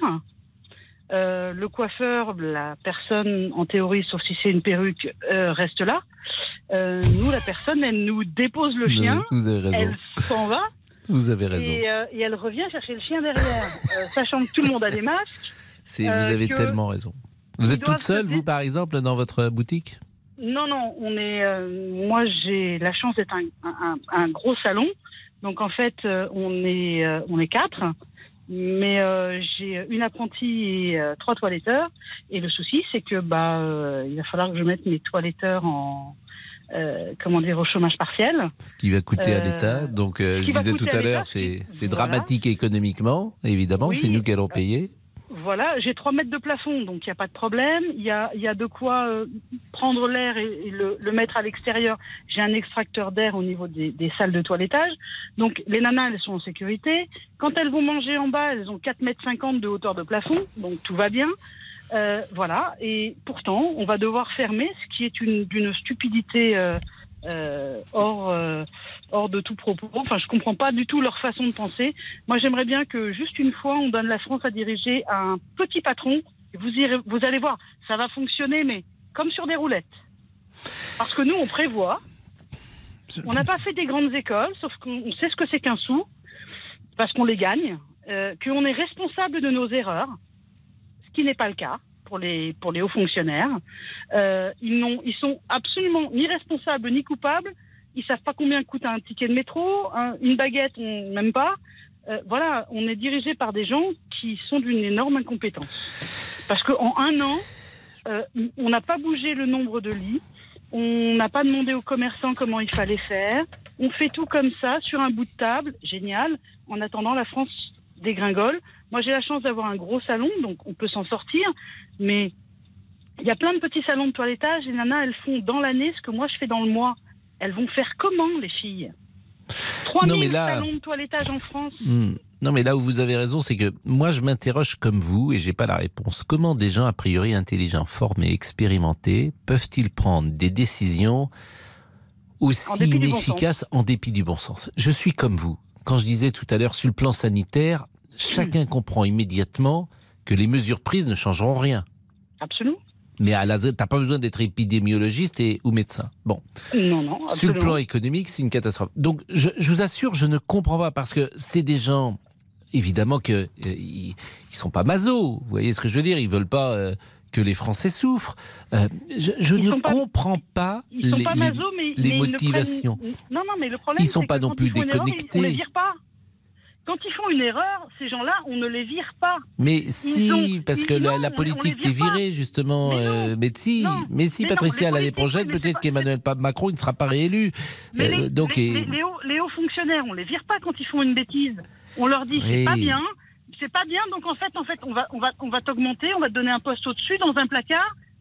S18: Euh, le coiffeur, la personne, en théorie, sauf si c'est une perruque, euh, reste là. Euh, nous, la personne, elle nous dépose le chien,
S3: vous avez raison.
S18: elle s'en va.
S3: Vous avez raison.
S18: Et, euh, et elle revient chercher le chien derrière, euh, sachant que tout le monde a des masques.
S3: C'est,
S18: euh,
S3: vous avez
S18: que
S3: tellement raison. Vous
S18: ils
S3: êtes toute
S18: doivent
S3: seule,
S18: se
S3: vous, par exemple, dans votre boutique ?
S18: Non, non, on est. Euh, moi, j'ai la chance d'être un, un, un gros salon, donc en fait, euh, on est euh, on est quatre, mais euh, j'ai une apprentie et euh, trois toiletteurs. Et le souci, c'est que bah euh, il va falloir que je mette mes toiletteurs en euh, comment dire au chômage partiel.
S3: Ce qui va coûter à
S18: Euh,
S3: l'État. Donc, euh,
S18: ce
S3: je
S18: qui va
S3: disais tout
S18: coûter
S3: à
S18: à
S3: l'heure,
S18: l'État,
S3: c'est, c'est
S18: voilà.
S3: dramatique économiquement, évidemment.
S18: Oui.
S3: C'est nous qui allons payer.
S18: Voilà, j'ai trois mètres de plafond, donc il n'y a pas de problème. Il y a, y a de quoi euh, prendre l'air et, et le, le mettre à l'extérieur. J'ai un extracteur d'air au niveau des, des salles de toilettage. Donc les nanas, elles sont en sécurité. Quand elles vont manger en bas, elles ont quatre mètres cinquante de hauteur de plafond, donc tout va bien. Euh, voilà, et pourtant, on va devoir fermer, ce qui est une, d'une stupidité euh, euh, hors, euh, hors de tout propos. Enfin, je comprends pas du tout leur façon de penser. Moi, j'aimerais bien que juste une fois, on donne la France à diriger à un petit patron. Et vous, irez, vous allez voir, ça va fonctionner, mais comme sur des roulettes. Parce que nous, on prévoit. On n'a pas fait des grandes écoles, sauf qu'on sait ce que c'est qu'un sou, parce qu'on les gagne, euh, qu'on est responsable de nos erreurs, ce qui n'est pas le cas pour les, pour les hauts fonctionnaires. Euh, ils, n'ont, ils sont absolument ni responsables ni coupables. Ils savent pas combien coûte un ticket de métro, un, une baguette, on n'aime pas. Euh, voilà, on est dirigé par des gens qui sont d'une énorme incompétence. Parce qu'en un an, euh, on n'a pas bougé le nombre de lits, on n'a pas demandé aux commerçants comment il fallait faire. On fait tout comme ça, sur un bout de table, génial. En attendant, la France dégringole. Moi, j'ai la chance d'avoir un gros salon, donc on peut s'en sortir. Mais il y a plein de petits salons de toilettage. Les nanas, elles font dans l'année ce que moi, je fais dans le mois. Elles vont faire comment, les filles ? trois mille
S3: là...
S18: salons de toilettage en France.
S3: Hmm. Non, mais là où vous avez raison, c'est que moi, je m'interroge comme vous et j'ai pas la réponse. Comment des gens a priori intelligents, formés, expérimentés, peuvent-ils prendre des décisions aussi inefficaces en dépit du bon sens ? Je suis comme vous. Quand je disais tout à l'heure, sur le plan sanitaire, chacun mmh. comprend immédiatement que les mesures prises ne changeront rien.
S18: Absolument.
S3: Mais à la, t'as pas besoin d'être épidémiologiste et, ou médecin. Bon.
S18: Non, non. Absolument.
S3: Sur le plan économique, c'est une catastrophe. Donc, je, je vous assure, je ne comprends pas parce que c'est des gens, évidemment que euh, ils, ils sont pas masos. Vous voyez ce que je veux dire ? Ils veulent pas euh, que les Français souffrent. Euh, je je ne pas, comprends pas
S18: ils sont
S3: les,
S18: pas masos, mais,
S3: les
S18: mais
S3: motivations.
S18: Ils prennent... Non, non, mais le problème,
S3: ils sont
S18: c'est
S3: pas
S18: que
S3: non
S18: quand
S3: plus
S18: ils font une
S3: déconnectés.
S18: Erreur, on les vire pas. Quand ils font une erreur, ces gens-là, on ne les vire pas.
S3: Mais si,
S18: ont,
S3: parce que
S18: ils,
S3: la,
S18: non,
S3: la politique t'est virée, justement. Mais, euh, mais si,
S18: non,
S3: mais si
S18: mais
S3: Patricia,
S18: non,
S3: l'année prochaine, peut-être pas, qu'Emmanuel Macron ne sera pas réélu.
S18: Mais
S3: euh,
S18: les,
S3: donc,
S18: les,
S3: et...
S18: les, les, hauts, les hauts fonctionnaires, on les vire pas quand ils font une bêtise. On leur dit, oui. c'est pas bien, c'est pas bien, donc en fait, en fait on, va, on, va, on va t'augmenter, on va te donner un poste au-dessus dans un placard.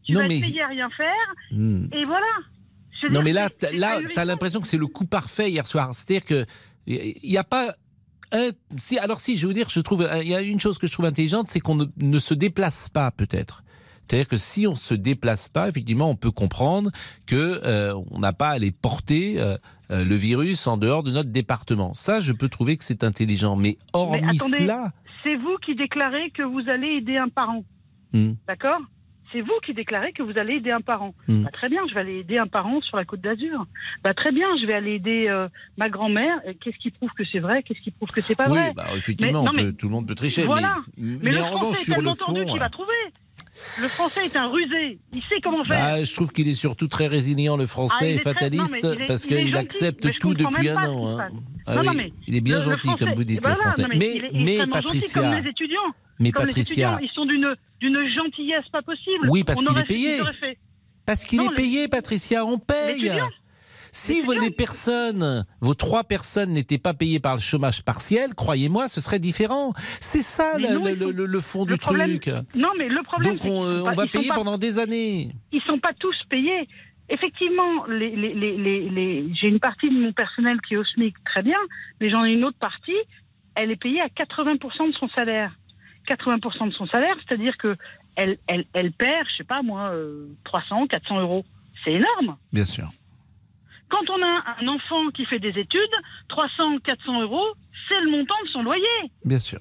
S18: tu
S3: non,
S18: vas
S3: mais...
S18: te payer à rien faire,
S3: Hmm.
S18: et voilà. Je veux
S3: Non,
S18: dire,
S3: mais là,
S18: c'est-
S3: t-
S18: c'est
S3: là,
S18: ahurissant.
S3: t'as l'impression que c'est le coup parfait hier soir. C'est-à-dire que il n'y a pas un. Si, alors si, je vais vous dire, je trouve, il y a une chose que je trouve intelligente, c'est qu'on ne, ne se déplace pas, peut-être. C'est-à-dire que si on ne se déplace pas, effectivement, on peut comprendre que euh, on n'a pas à aller porter euh, euh, le virus en dehors de notre département. Ça, je peux trouver que c'est intelligent. Mais hormis
S18: Mais attendez,
S3: cela,
S18: c'est vous qui déclarez que vous allez aider un parent.
S3: Hmm.
S18: D'accord ? C'est vous qui déclarez que vous allez aider un parent.
S3: Hmm.
S18: Bah, très bien, je vais aller aider un parent sur la Côte d'Azur. Bah, très bien, je vais aller aider euh, ma grand-mère. Et qu'est-ce qui prouve que c'est vrai ? Qu'est-ce qui prouve que c'est pas
S3: oui,
S18: vrai ?
S3: bah, effectivement,
S18: Mais-
S3: on
S18: non,
S3: peut-
S18: mais-
S3: tout le monde peut tricher.
S18: Voilà.
S3: Mais,
S18: Mais, le
S3: en
S18: français
S3: revanche,
S18: est
S3: sur
S18: tellement
S3: le
S18: tendu
S3: fond,
S18: qu'il va trouver. Le français est un rusé. Il sait comment faire.
S3: bah, je trouve qu'il est surtout très résilient, le
S18: Ah,
S3: français,
S18: il
S3: et
S18: est très-
S3: fataliste,
S18: non, mais il est-
S3: parce
S18: il est
S3: qu'il
S18: gentil,
S3: accepte
S18: mais je
S3: tout
S18: comprends
S3: depuis
S18: même
S3: un
S18: pas ce
S3: an.
S18: qui se
S3: hein.
S18: passe.
S3: Ah
S18: Non,
S3: oui,
S18: non, mais
S3: il est bien
S18: le- le
S3: gentil,
S18: français-
S3: comme vous dites,
S18: voilà,
S3: le français.
S18: non,
S3: Mais,
S18: il est
S3: mais,
S18: extrêmement gentil,
S3: Patricia,
S18: comme les étudiants.
S3: mais
S18: Comme les
S3: Patricia,
S18: étudiants, ils sont d'une d'une gentillesse pas possible.
S3: Oui, parce
S18: On
S3: qu'il
S18: aurait
S3: est
S18: fait-
S3: payé.
S18: ils auraient fait.
S3: parce qu'il
S18: Non,
S3: est
S18: les-
S3: payé, Patricia, on paye.
S18: L'étudiant.
S3: Si vous, les personnes, vos trois personnes n'étaient pas payées par le chômage partiel, croyez-moi, ce serait différent. C'est ça
S18: Mais
S3: le,
S18: non,
S3: le-
S18: ils sont-
S3: le- le fond
S18: le
S3: du
S18: problème-
S3: truc.
S18: Non, mais le problème.
S3: Donc
S18: c'est
S3: on,
S18: qu'ils
S3: euh,
S18: sont
S3: on
S18: pas-
S3: va
S18: ils sont
S3: payer
S18: pas-
S3: pendant des années.
S18: Ils sont pas tous payés. Effectivement, les, les, les, les, les- j'ai une partie de mon personnel qui est au SMIC, très bien, mais j'en ai une autre partie, elle est payée à quatre-vingts pour cent de son salaire. quatre-vingts pour cent de son salaire, c'est-à-dire que elle, elle, elle perd, je sais pas moi, euh, trois cents, quatre cents euros. C'est énorme.
S3: Bien sûr.
S18: Quand on a un enfant qui fait des études, trois cents, quatre cents euros, c'est le montant de son loyer.
S3: Bien sûr.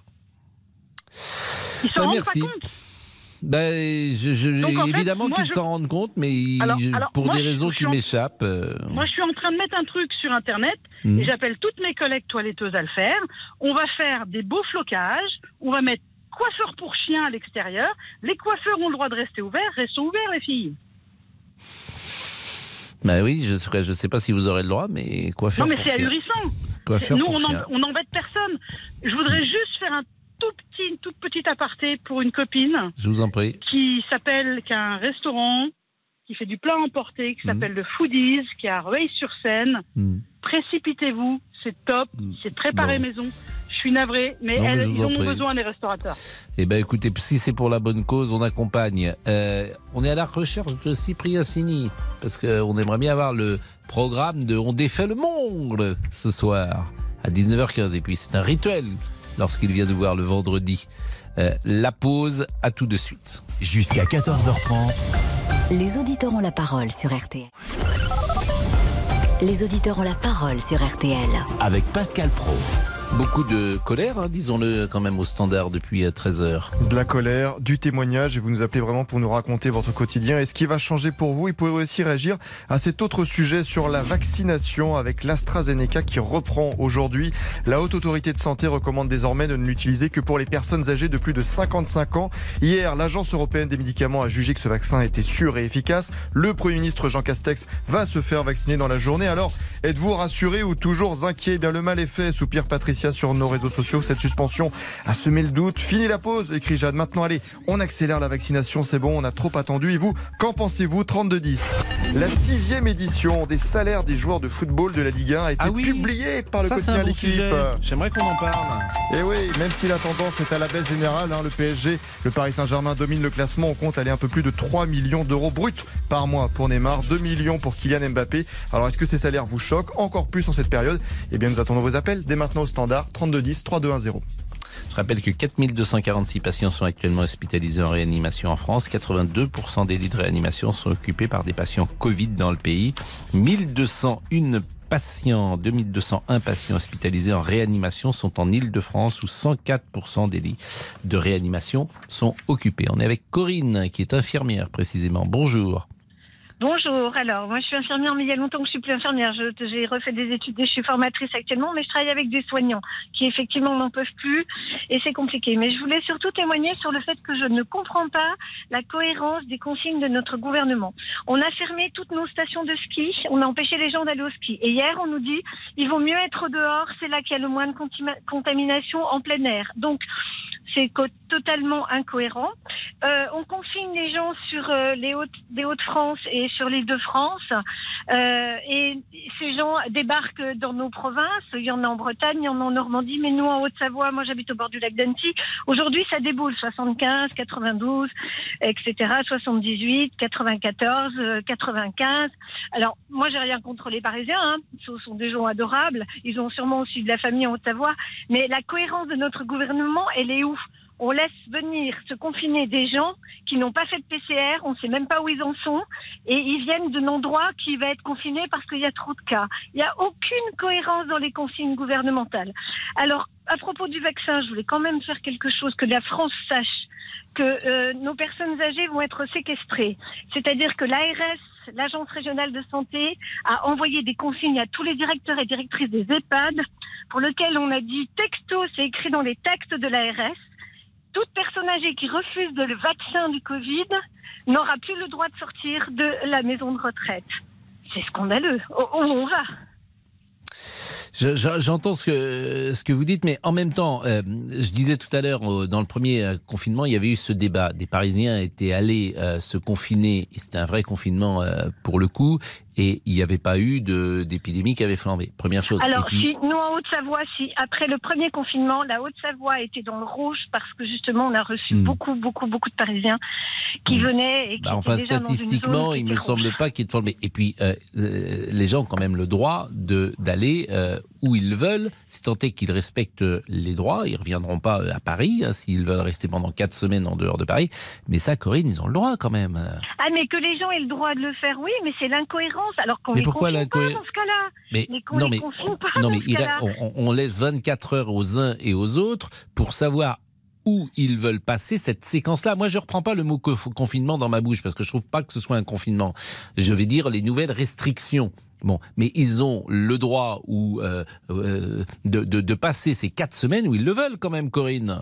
S18: Ils s'en
S3: Bah,
S18: rendent
S3: merci.
S18: pas compte.
S3: Ben, je, je-
S18: Donc, en fait,
S3: évidemment
S18: moi,
S3: qu'ils
S18: je-
S3: s'en rendent compte, mais ils-
S18: Alors- alors,
S3: pour
S18: moi,
S3: des
S18: je-
S3: raisons
S18: je
S3: qui
S18: suis en-
S3: m'échappent. euh,
S18: Moi, je suis en train de mettre un truc sur Internet
S3: Mhm.
S18: et j'appelle toutes mes collègues toiletteuses à le faire. On va faire des beaux flocages, on va mettre coiffeur pour chiens à l'extérieur. Les coiffeurs ont le droit de rester ouverts, restons ouverts les filles.
S3: Ben oui, je ne je sais pas si vous aurez le droit, mais quoi faire
S18: non mais
S3: pour
S18: c'est
S3: chien
S18: ahurissant.
S3: Quoi faire
S18: Nous,
S3: pour
S18: on en-
S3: chien
S18: on n'embête personne. Je voudrais juste faire un tout petit, une toute petite aparté pour une copine
S3: Je vous en prie.
S18: qui s'appelle, qui a un restaurant, qui fait du plat emporté, qui
S3: Mhm.
S18: s'appelle le Foodies, qui est à Rueil-sur-Seine.
S3: Hmm.
S18: Précipitez-vous, c'est top, c'est préparé
S3: Bon.
S18: maison. Je suis navrée, mais,
S3: Non, mais
S18: elles,
S3: je vous
S18: ils
S3: en
S18: en ont
S3: prie.
S18: besoin, les restaurateurs.
S3: Eh ben, écoutez, si c'est pour la bonne cause, on accompagne. Euh, on est à la recherche de Cyprien Sini, parce qu'on aimerait bien avoir le programme de On défait le monde ce soir à dix-neuf heures quinze. Et puis c'est un rituel lorsqu'il vient nous voir le vendredi. Euh, la pause, à tout de suite.
S1: Jusqu'à quatorze heures trente.
S2: Les auditeurs ont la parole sur R T L. Les auditeurs ont la parole sur R T L.
S1: Avec Pascal Pro.
S3: Beaucoup de colère, hein, disons-le quand même au standard depuis euh, treize heures.
S6: De la colère, du témoignage, et vous nous appelez vraiment pour nous raconter votre quotidien et ce qui va changer pour vous. Et vous pouvez aussi réagir à cet autre sujet sur la vaccination avec l'AstraZeneca qui reprend aujourd'hui. La Haute Autorité de Santé recommande désormais de ne l'utiliser que pour les personnes âgées de plus de cinquante-cinq ans. Hier, l'Agence Européenne des Médicaments a jugé que ce vaccin était sûr et efficace. Le Premier ministre Jean Castex va se faire vacciner dans la journée. Alors, êtes-vous rassuré ou toujours inquiet? Eh bien, le mal est fait, soupire Patricia sur nos réseaux sociaux. Cette suspension a semé le doute. Fini la pause, écrit Jade. Maintenant, allez, on accélère la vaccination, c'est bon, on a trop attendu. Et vous, qu'en pensez-vous? Trente-deux dix. La sixième édition des salaires des joueurs de football de la Ligue un a été
S3: Ah oui,
S6: publiée par le
S3: ça, c'est un
S6: quotidien
S3: bon
S6: L'équipe.
S3: sujet. J'aimerais qu'on en parle.
S6: Et oui, même si la tendance est à la baisse générale, hein, le P S G, le Paris Saint-Germain domine le classement. On compte aller un peu plus de trois millions d'euros bruts par mois pour Neymar, deux millions pour Kylian Mbappé. Alors, est-ce que ces salaires vous choquent encore plus en cette période? Eh bien, nous attendons vos appels dès maintenant au standard trente-deux dix trois deux un zéro.
S3: Je rappelle que quatre mille deux cent quarante-six patients sont actuellement hospitalisés en réanimation en France. quatre-vingt-deux pour cent des lits de réanimation sont occupés par des patients Covid dans le pays. mille deux cent un patients, deux mille deux cent un patients hospitalisés en réanimation sont en Île-de-France où cent quatre pour cent des lits de réanimation sont occupés. On est avec Corinne qui est infirmière précisément. Bonjour.
S19: Bonjour, alors moi je suis infirmière mais il y a longtemps que je suis plus infirmière, je, j'ai refait des études et je suis formatrice actuellement mais je travaille avec des soignants qui effectivement n'en peuvent plus et c'est compliqué. Mais je voulais surtout témoigner sur le fait que je ne comprends pas la cohérence des consignes de notre gouvernement. On a fermé toutes nos stations de ski, on a empêché les gens d'aller au ski et hier on nous dit il vaut mieux être dehors, c'est là qu'il y a le moins de contima- contamination en plein air. Donc C'est co- totalement incohérent. Euh, on confine les gens sur euh, les Hautes, des Hauts-de-France et sur l'île de France. Euh, et ces gens débarquent dans nos provinces. Il y en a en Bretagne, il y en a en Normandie, mais nous en Haute-Savoie, moi j'habite au bord du lac d'Annecy. Aujourd'hui, ça déboule soixante-quinze, quatre-vingt-douze, et cetera, soixante-dix-huit, quatre-vingt-quatorze, quatre-vingt-quinze. Alors, moi j'ai rien contre les Parisiens, hein. Ce sont des gens adorables. Ils ont sûrement aussi de la famille en Haute-Savoie. Mais la cohérence de notre gouvernement, elle est où ? On laisse venir se confiner des gens qui n'ont pas fait de P C R, on ne sait même pas où ils en sont, et ils viennent d'un endroit qui va être confiné parce qu'il y a trop de cas. Il n'y a aucune cohérence dans les consignes gouvernementales. Alors, à propos du vaccin, je voulais quand même faire quelque chose, que la France sache que euh, nos personnes âgées vont être séquestrées. C'est-à-dire que l'A R S, l'Agence régionale de santé, a envoyé des consignes à tous les directeurs et directrices des EHPAD, pour lesquels on a dit texto, c'est écrit dans les textes de l'A R S, toute personne âgée qui refuse de le vaccin du Covid n'aura plus le droit de sortir de la maison de retraite. C'est scandaleux. Où on va ?
S3: Je, je, j'entends ce que, ce que vous dites, mais en même temps, euh, je disais tout à l'heure, euh, dans le premier euh, confinement, il y avait eu ce débat. Des Parisiens étaient allés euh, se confiner, et c'était un vrai confinement euh, pour le coup, et il n'y avait pas eu de, d'épidémie qui avait flambé. Première chose.
S19: Alors,
S3: et puis...
S19: si, nous en Haute-Savoie, si après le premier confinement, la Haute-Savoie était dans le rouge parce que justement, on a reçu mmh. beaucoup, beaucoup, beaucoup de Parisiens qui mmh. venaient et qui
S3: bah, enfin,
S19: étaient déjà
S3: statistiquement,
S19: dans une zone
S3: il me semble pas qu'il y ait de flambé. Et puis, euh, euh, les gens ont quand même le droit de d'aller euh, où ils veulent, si tant est qu'ils respectent les droits. Ils reviendront pas à Paris hein, s'ils veulent rester pendant quatre semaines en dehors de Paris. Mais ça, Corinne, ils ont le droit quand même.
S19: Ah, mais que les gens aient le droit de le faire, oui, mais c'est l'incohérence. Alors qu'on
S3: mais
S19: les
S3: pourquoi
S19: confine pas dans ce cas-là.
S3: Mais,
S19: mais qu'on
S3: non,
S19: les
S3: mais,
S19: confine pas
S3: non,
S19: dans
S3: mais
S19: ce
S3: il
S19: cas-là.
S3: on, on laisse vingt-quatre heures aux uns et aux autres pour savoir où ils veulent passer cette séquence-là. Moi, je reprends pas le mot confinement dans ma bouche parce que je trouve pas que ce soit un confinement. Je vais dire les nouvelles restrictions. Bon, mais ils ont le droit ou euh, euh, de, de, de passer ces quatre semaines où ils le veulent quand même, Corinne.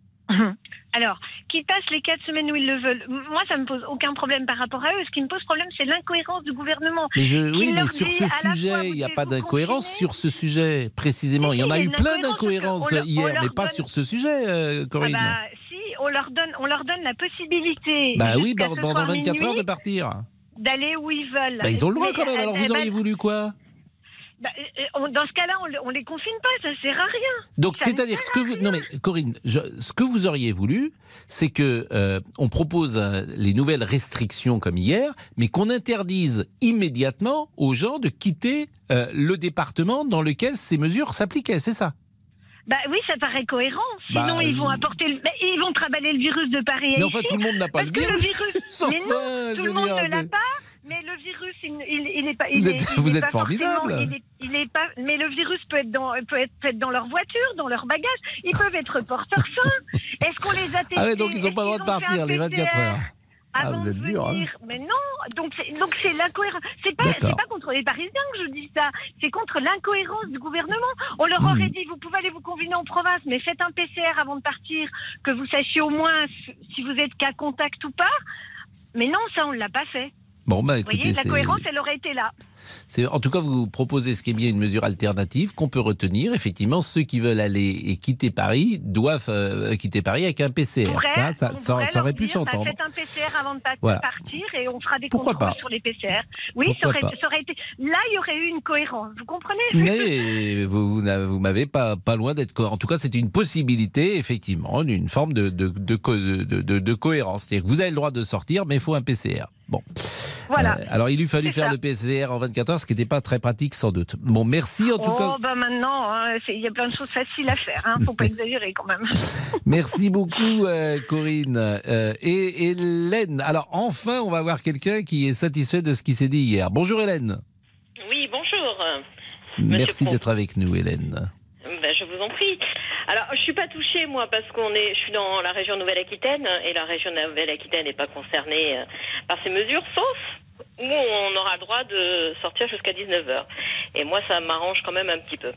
S19: Alors, qu'ils passent les quatre semaines où ils le veulent, moi, ça me pose aucun problème par rapport à eux. Ce qui me pose problème, c'est l'incohérence du gouvernement.
S3: Mais je, oui, mais sur ce sujet, il n'y a pas d'incohérence sur ce sujet, précisément. Il y en a eu plein d'incohérences hier, mais pas sur ce sujet, euh, Corinne.
S19: Ah bah, si, on leur donne, on leur donne la possibilité.
S3: Bah oui, pendant vingt-quatre heures de partir.
S19: D'aller où ils veulent.
S3: Bah, ils ont le droit quand même. Alors, vous auriez voulu quoi ?
S19: Bah, on, dans ce cas-là, on, on les confine pas, ça sert à rien.
S3: Donc, ça c'est-à-dire ce que vous, non mais Corinne, je, ce que vous auriez voulu, c'est que euh, on propose euh, les nouvelles restrictions comme hier, mais qu'on interdise immédiatement aux gens de quitter euh, le département dans lequel ces mesures s'appliquaient, c'est ça ?
S19: Bah oui, ça paraît cohérent. Sinon, bah, ils vont apporter, le... bah, ils vont travailler le virus de Paris.
S3: Mais enfin, tout le monde n'a pas le virus.
S19: le virus. Mais non,
S3: fin,
S19: tout le monde ne l'a pas. Mais le virus, il, il, il est pas. Il
S3: vous
S19: est,
S3: êtes,
S19: il
S3: vous
S19: est
S3: êtes
S19: pas
S3: formidable.
S19: Il est, il est pas. Mais le virus peut être dans, peut être, peut être dans leur voiture, dans leur bagage. Ils peuvent être porteurs sains. Est-ce qu'on les a testés ?
S3: Ah ouais, donc ils n'ont pas le droit de partir les vingt-quatre heures. Ah, vous êtes dur, hein.
S19: Mais non, donc c'est, donc c'est l'incohérence. C'est pas, c'est pas contre les Parisiens que je dis ça. C'est contre l'incohérence du gouvernement. On leur aurait mmh. dit, vous pouvez aller vous confiner en province, mais faites un P C R avant de partir, que vous sachiez au moins si vous êtes cas contact ou pas. Mais non, ça on l'a pas fait.
S3: Bon, bah, écoutez,
S19: vous voyez, la
S3: c'est...
S19: cohérence, elle aurait été là.
S3: C'est, en tout cas, vous proposez ce qui est bien une mesure alternative qu'on peut retenir. Effectivement, ceux qui veulent aller et quitter Paris doivent euh, quitter Paris avec un P C R.
S19: Pourrait,
S3: ça, ça, ça, ça aurait pu
S19: dire,
S3: s'entendre.
S19: Bah, faites un P C R avant de
S3: voilà.
S19: partir et on fera des
S3: Pourquoi
S19: contrôles
S3: pas
S19: sur les P C R. Oui, ça aurait, ça aurait été. Là, il y aurait eu une cohérence. Vous comprenez ?
S3: Mais vous, vous m'avez pas, pas loin d'être. En tout cas, c'était une possibilité, effectivement, d'une forme de, de, de, de, de, de cohérence. C'est-à-dire que vous avez le droit de sortir, mais il faut un P C R. Bon.
S19: Voilà.
S3: Euh, alors, il lui fallu
S19: c'est
S3: faire
S19: ça.
S3: le P C R en vingt-quatre heures, ce qui n'était pas très pratique, sans doute. Bon, merci en tout
S19: oh,
S3: cas.
S19: Oh, bah maintenant, il hein, y a plein de choses faciles à faire. Hein, faut pas exagérer quand même.
S3: Merci beaucoup, euh, Corinne. Euh, et Hélène. Alors, enfin, on va voir quelqu'un qui est satisfait de ce qui s'est dit hier. Bonjour, Hélène.
S20: Oui, bonjour.
S3: Merci d'être avec nous, Hélène.
S20: Ben, je vous en prie. Alors, je suis pas touchée, moi, parce qu'on est, je suis dans la région Nouvelle-Aquitaine, et la région Nouvelle-Aquitaine n'est pas concernée par ces mesures, sauf où on aura le droit de sortir jusqu'à dix-neuf heures. Et moi, ça m'arrange quand même un petit peu.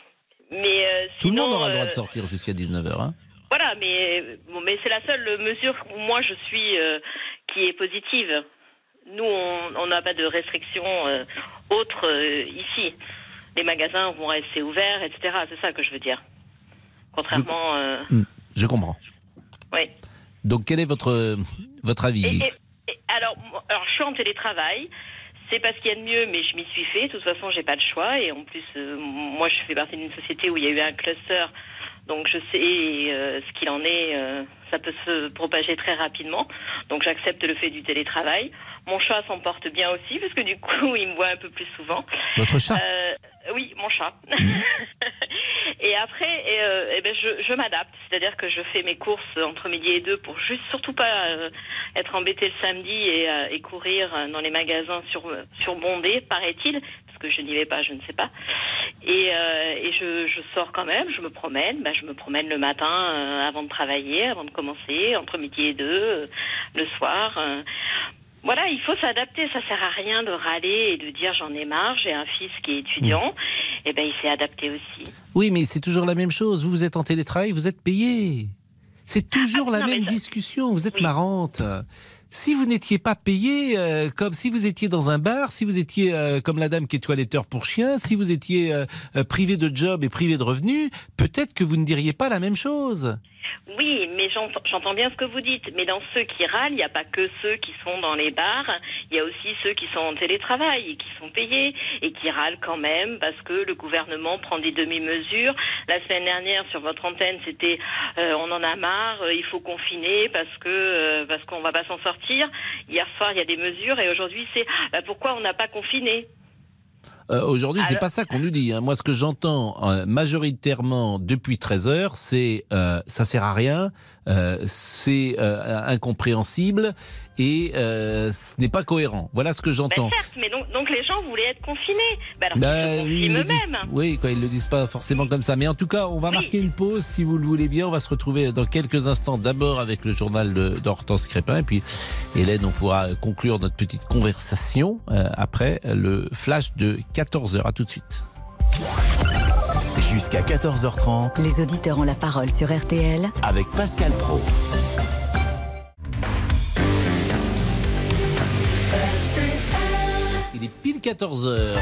S20: Mais euh,
S3: Tout
S20: sinon,
S3: le monde aura le droit
S20: euh,
S3: de sortir jusqu'à dix-neuf heures, hein.
S20: Voilà, mais, bon, mais c'est la seule mesure où moi je suis euh, qui est positive. Nous, on n'a pas de restrictions euh, autres euh, ici. Les magasins vont rester ouverts, et cetera. C'est ça que je veux dire. Contrairement...
S3: Je...
S20: Euh...
S3: Je comprends.
S20: Oui.
S3: Donc, quel est votre, votre avis?
S20: et, et, et, alors, alors, je suis en télétravail. C'est pas ce qu'il y a de mieux, mais je m'y suis fait. De toute façon, j'ai pas le choix. Et en plus, euh, moi, je fais partie d'une société où il y a eu un cluster. Donc, je sais euh, ce qu'il en est. Euh, ça peut se propager très rapidement. Donc, j'accepte le fait du télétravail. Mon chat s'en porte bien aussi, parce que du coup, il me voit un peu plus souvent.
S3: Votre chat
S20: euh, Oui, mon chat. Mmh. Et après, et, euh, et ben, je, je m'adapte. C'est-à-dire que je fais mes courses entre midi et deux pour juste surtout pas euh, être embêté le samedi et, euh, et courir dans les magasins sur, surbondés, paraît-il, parce que je n'y vais pas, je ne sais pas. Et, euh, et je, je sors quand même, je me promène. Ben, je me promène le matin euh, avant de travailler, avant de commencer, entre midi et deux, euh, le soir. Euh, Voilà, il faut s'adapter. Ça sert à rien de râler et de dire j'en ai marre. J'ai un fils qui est étudiant. Et ben il s'est adapté aussi.
S3: Oui, mais c'est toujours la même chose. Vous, vous êtes en télétravail, vous êtes payé. C'est toujours
S20: ah,
S3: la
S20: non,
S3: même
S20: ça...
S3: discussion. Vous êtes
S20: oui.
S3: marrante. Si vous n'étiez pas payé, euh, comme si vous étiez dans un bar, si vous étiez euh, comme la dame qui est toiletteur pour chien, si vous étiez euh, euh, privé de job et privé de revenus, peut-être que vous ne diriez pas la même chose.
S20: Oui, mais j'entends, j'entends bien ce que vous dites. Mais dans ceux qui râlent, il n'y a pas que ceux qui sont dans les bars. Il y a aussi ceux qui sont en télétravail et qui sont payés et qui râlent quand même parce que le gouvernement prend des demi-mesures. La semaine dernière, sur votre antenne, c'était euh, on en a marre, euh, il faut confiner parce que euh, parce qu'on va pas s'en sortir. Hier soir, il y a des mesures et aujourd'hui, c'est bah, pourquoi on n'a pas confiné.
S3: Euh, aujourd'hui,
S20: Alors...
S3: c'est pas ça qu'on nous dit. Hein. Moi, ce que j'entends euh, majoritairement depuis treize heures, c'est euh, ça sert à rien, euh, c'est euh, incompréhensible et euh, ce n'est pas cohérent. Voilà ce que j'entends.
S20: Ben certes, mais donc, donc les gens voulaient être confinés. Ben alors,
S3: ben,
S20: ils se
S3: oui,
S20: confient
S3: disent,
S20: eux-mêmes.
S3: oui, quoi, ils le disent pas forcément comme ça. Mais en tout cas, on va oui. marquer une pause si vous le voulez bien. On va se retrouver dans quelques instants. D'abord avec le journal de, d'Hortense Crépin, et puis Hélène, on pourra conclure notre petite conversation euh, après le flash de quatorze heures. À tout de suite.
S1: Jusqu'à quatorze heures trente.
S2: Les auditeurs ont la parole sur R T L
S1: avec Pascal Praud.
S3: Il est pile quatorze heures.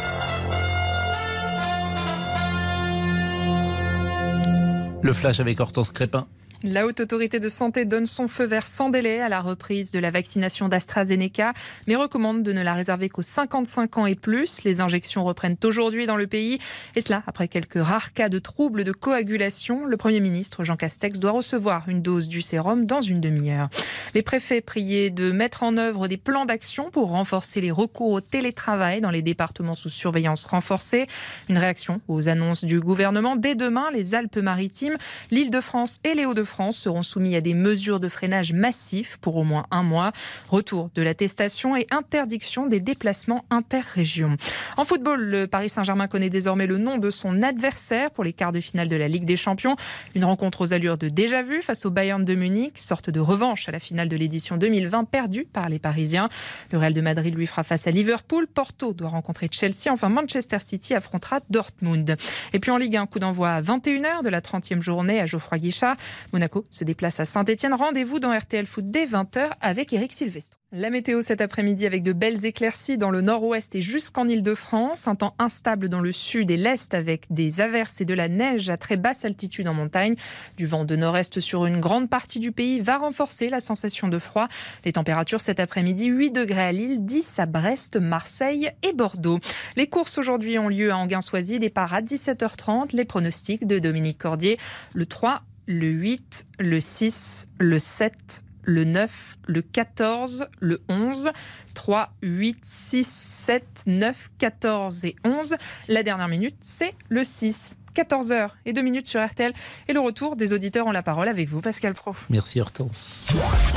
S3: Le flash avec Hortense Crépin.
S21: La Haute Autorité de Santé donne son feu vert sans délai à la reprise de la vaccination d'AstraZeneca, mais recommande de ne la réserver qu'aux cinquante-cinq ans et plus. Les injections reprennent aujourd'hui dans le pays, et cela après quelques rares cas de troubles de coagulation. Le Premier ministre Jean Castex doit recevoir une dose du sérum dans une demi-heure. Les préfets priés de mettre en œuvre des plans d'action pour renforcer les recours au télétravail dans les départements sous surveillance renforcée. Une réaction aux annonces du gouvernement. Dès demain, les Alpes-Maritimes, l'Île-de-France et les Hauts-de-France France seront soumis à des mesures de freinage massifs pour au moins un mois. Retour de l'attestation et interdiction des déplacements interrégions. En football, le Paris Saint-Germain connaît désormais le nom de son adversaire pour les quarts de finale de la Ligue des Champions. Une rencontre aux allures de déjà-vu face au Bayern de Munich, sorte de revanche à la finale de l'édition deux mille vingt perdue par les Parisiens. Le Real de Madrid lui fera face à Liverpool. Porto doit rencontrer Chelsea. Enfin, Manchester City affrontera Dortmund. Et puis en Ligue un, coup d'envoi à vingt et une heures de la trentième journée à Geoffroy Guichard. Monaco se déplace à Saint-Etienne. Rendez-vous dans R T L Foot dès vingt heures avec Eric Silvestro. La météo cet après-midi avec de belles éclaircies dans le nord-ouest et jusqu'en Île-de-France. Un temps instable dans le sud et l'est avec des averses et de la neige à très basse altitude en montagne. Du vent de nord-est sur une grande partie du pays va renforcer la sensation de froid. Les températures cet après-midi, huit degrés à Lille, dix à Brest, Marseille et Bordeaux. Les courses aujourd'hui ont lieu à Enghien-Soisy. Départ à dix-sept heures trente. Les pronostics de Dominique Cordier. Le trois, le huit, le six, le sept, le neuf, le quatorze, le onze, trois, huit, six, sept, neuf, quatorze et onze. La dernière minute, c'est le six. quatorze heures et deux minutes sur R T L. Et le retour des auditeurs ont la parole avec vous, Pascal Praud.
S3: Merci Hortense.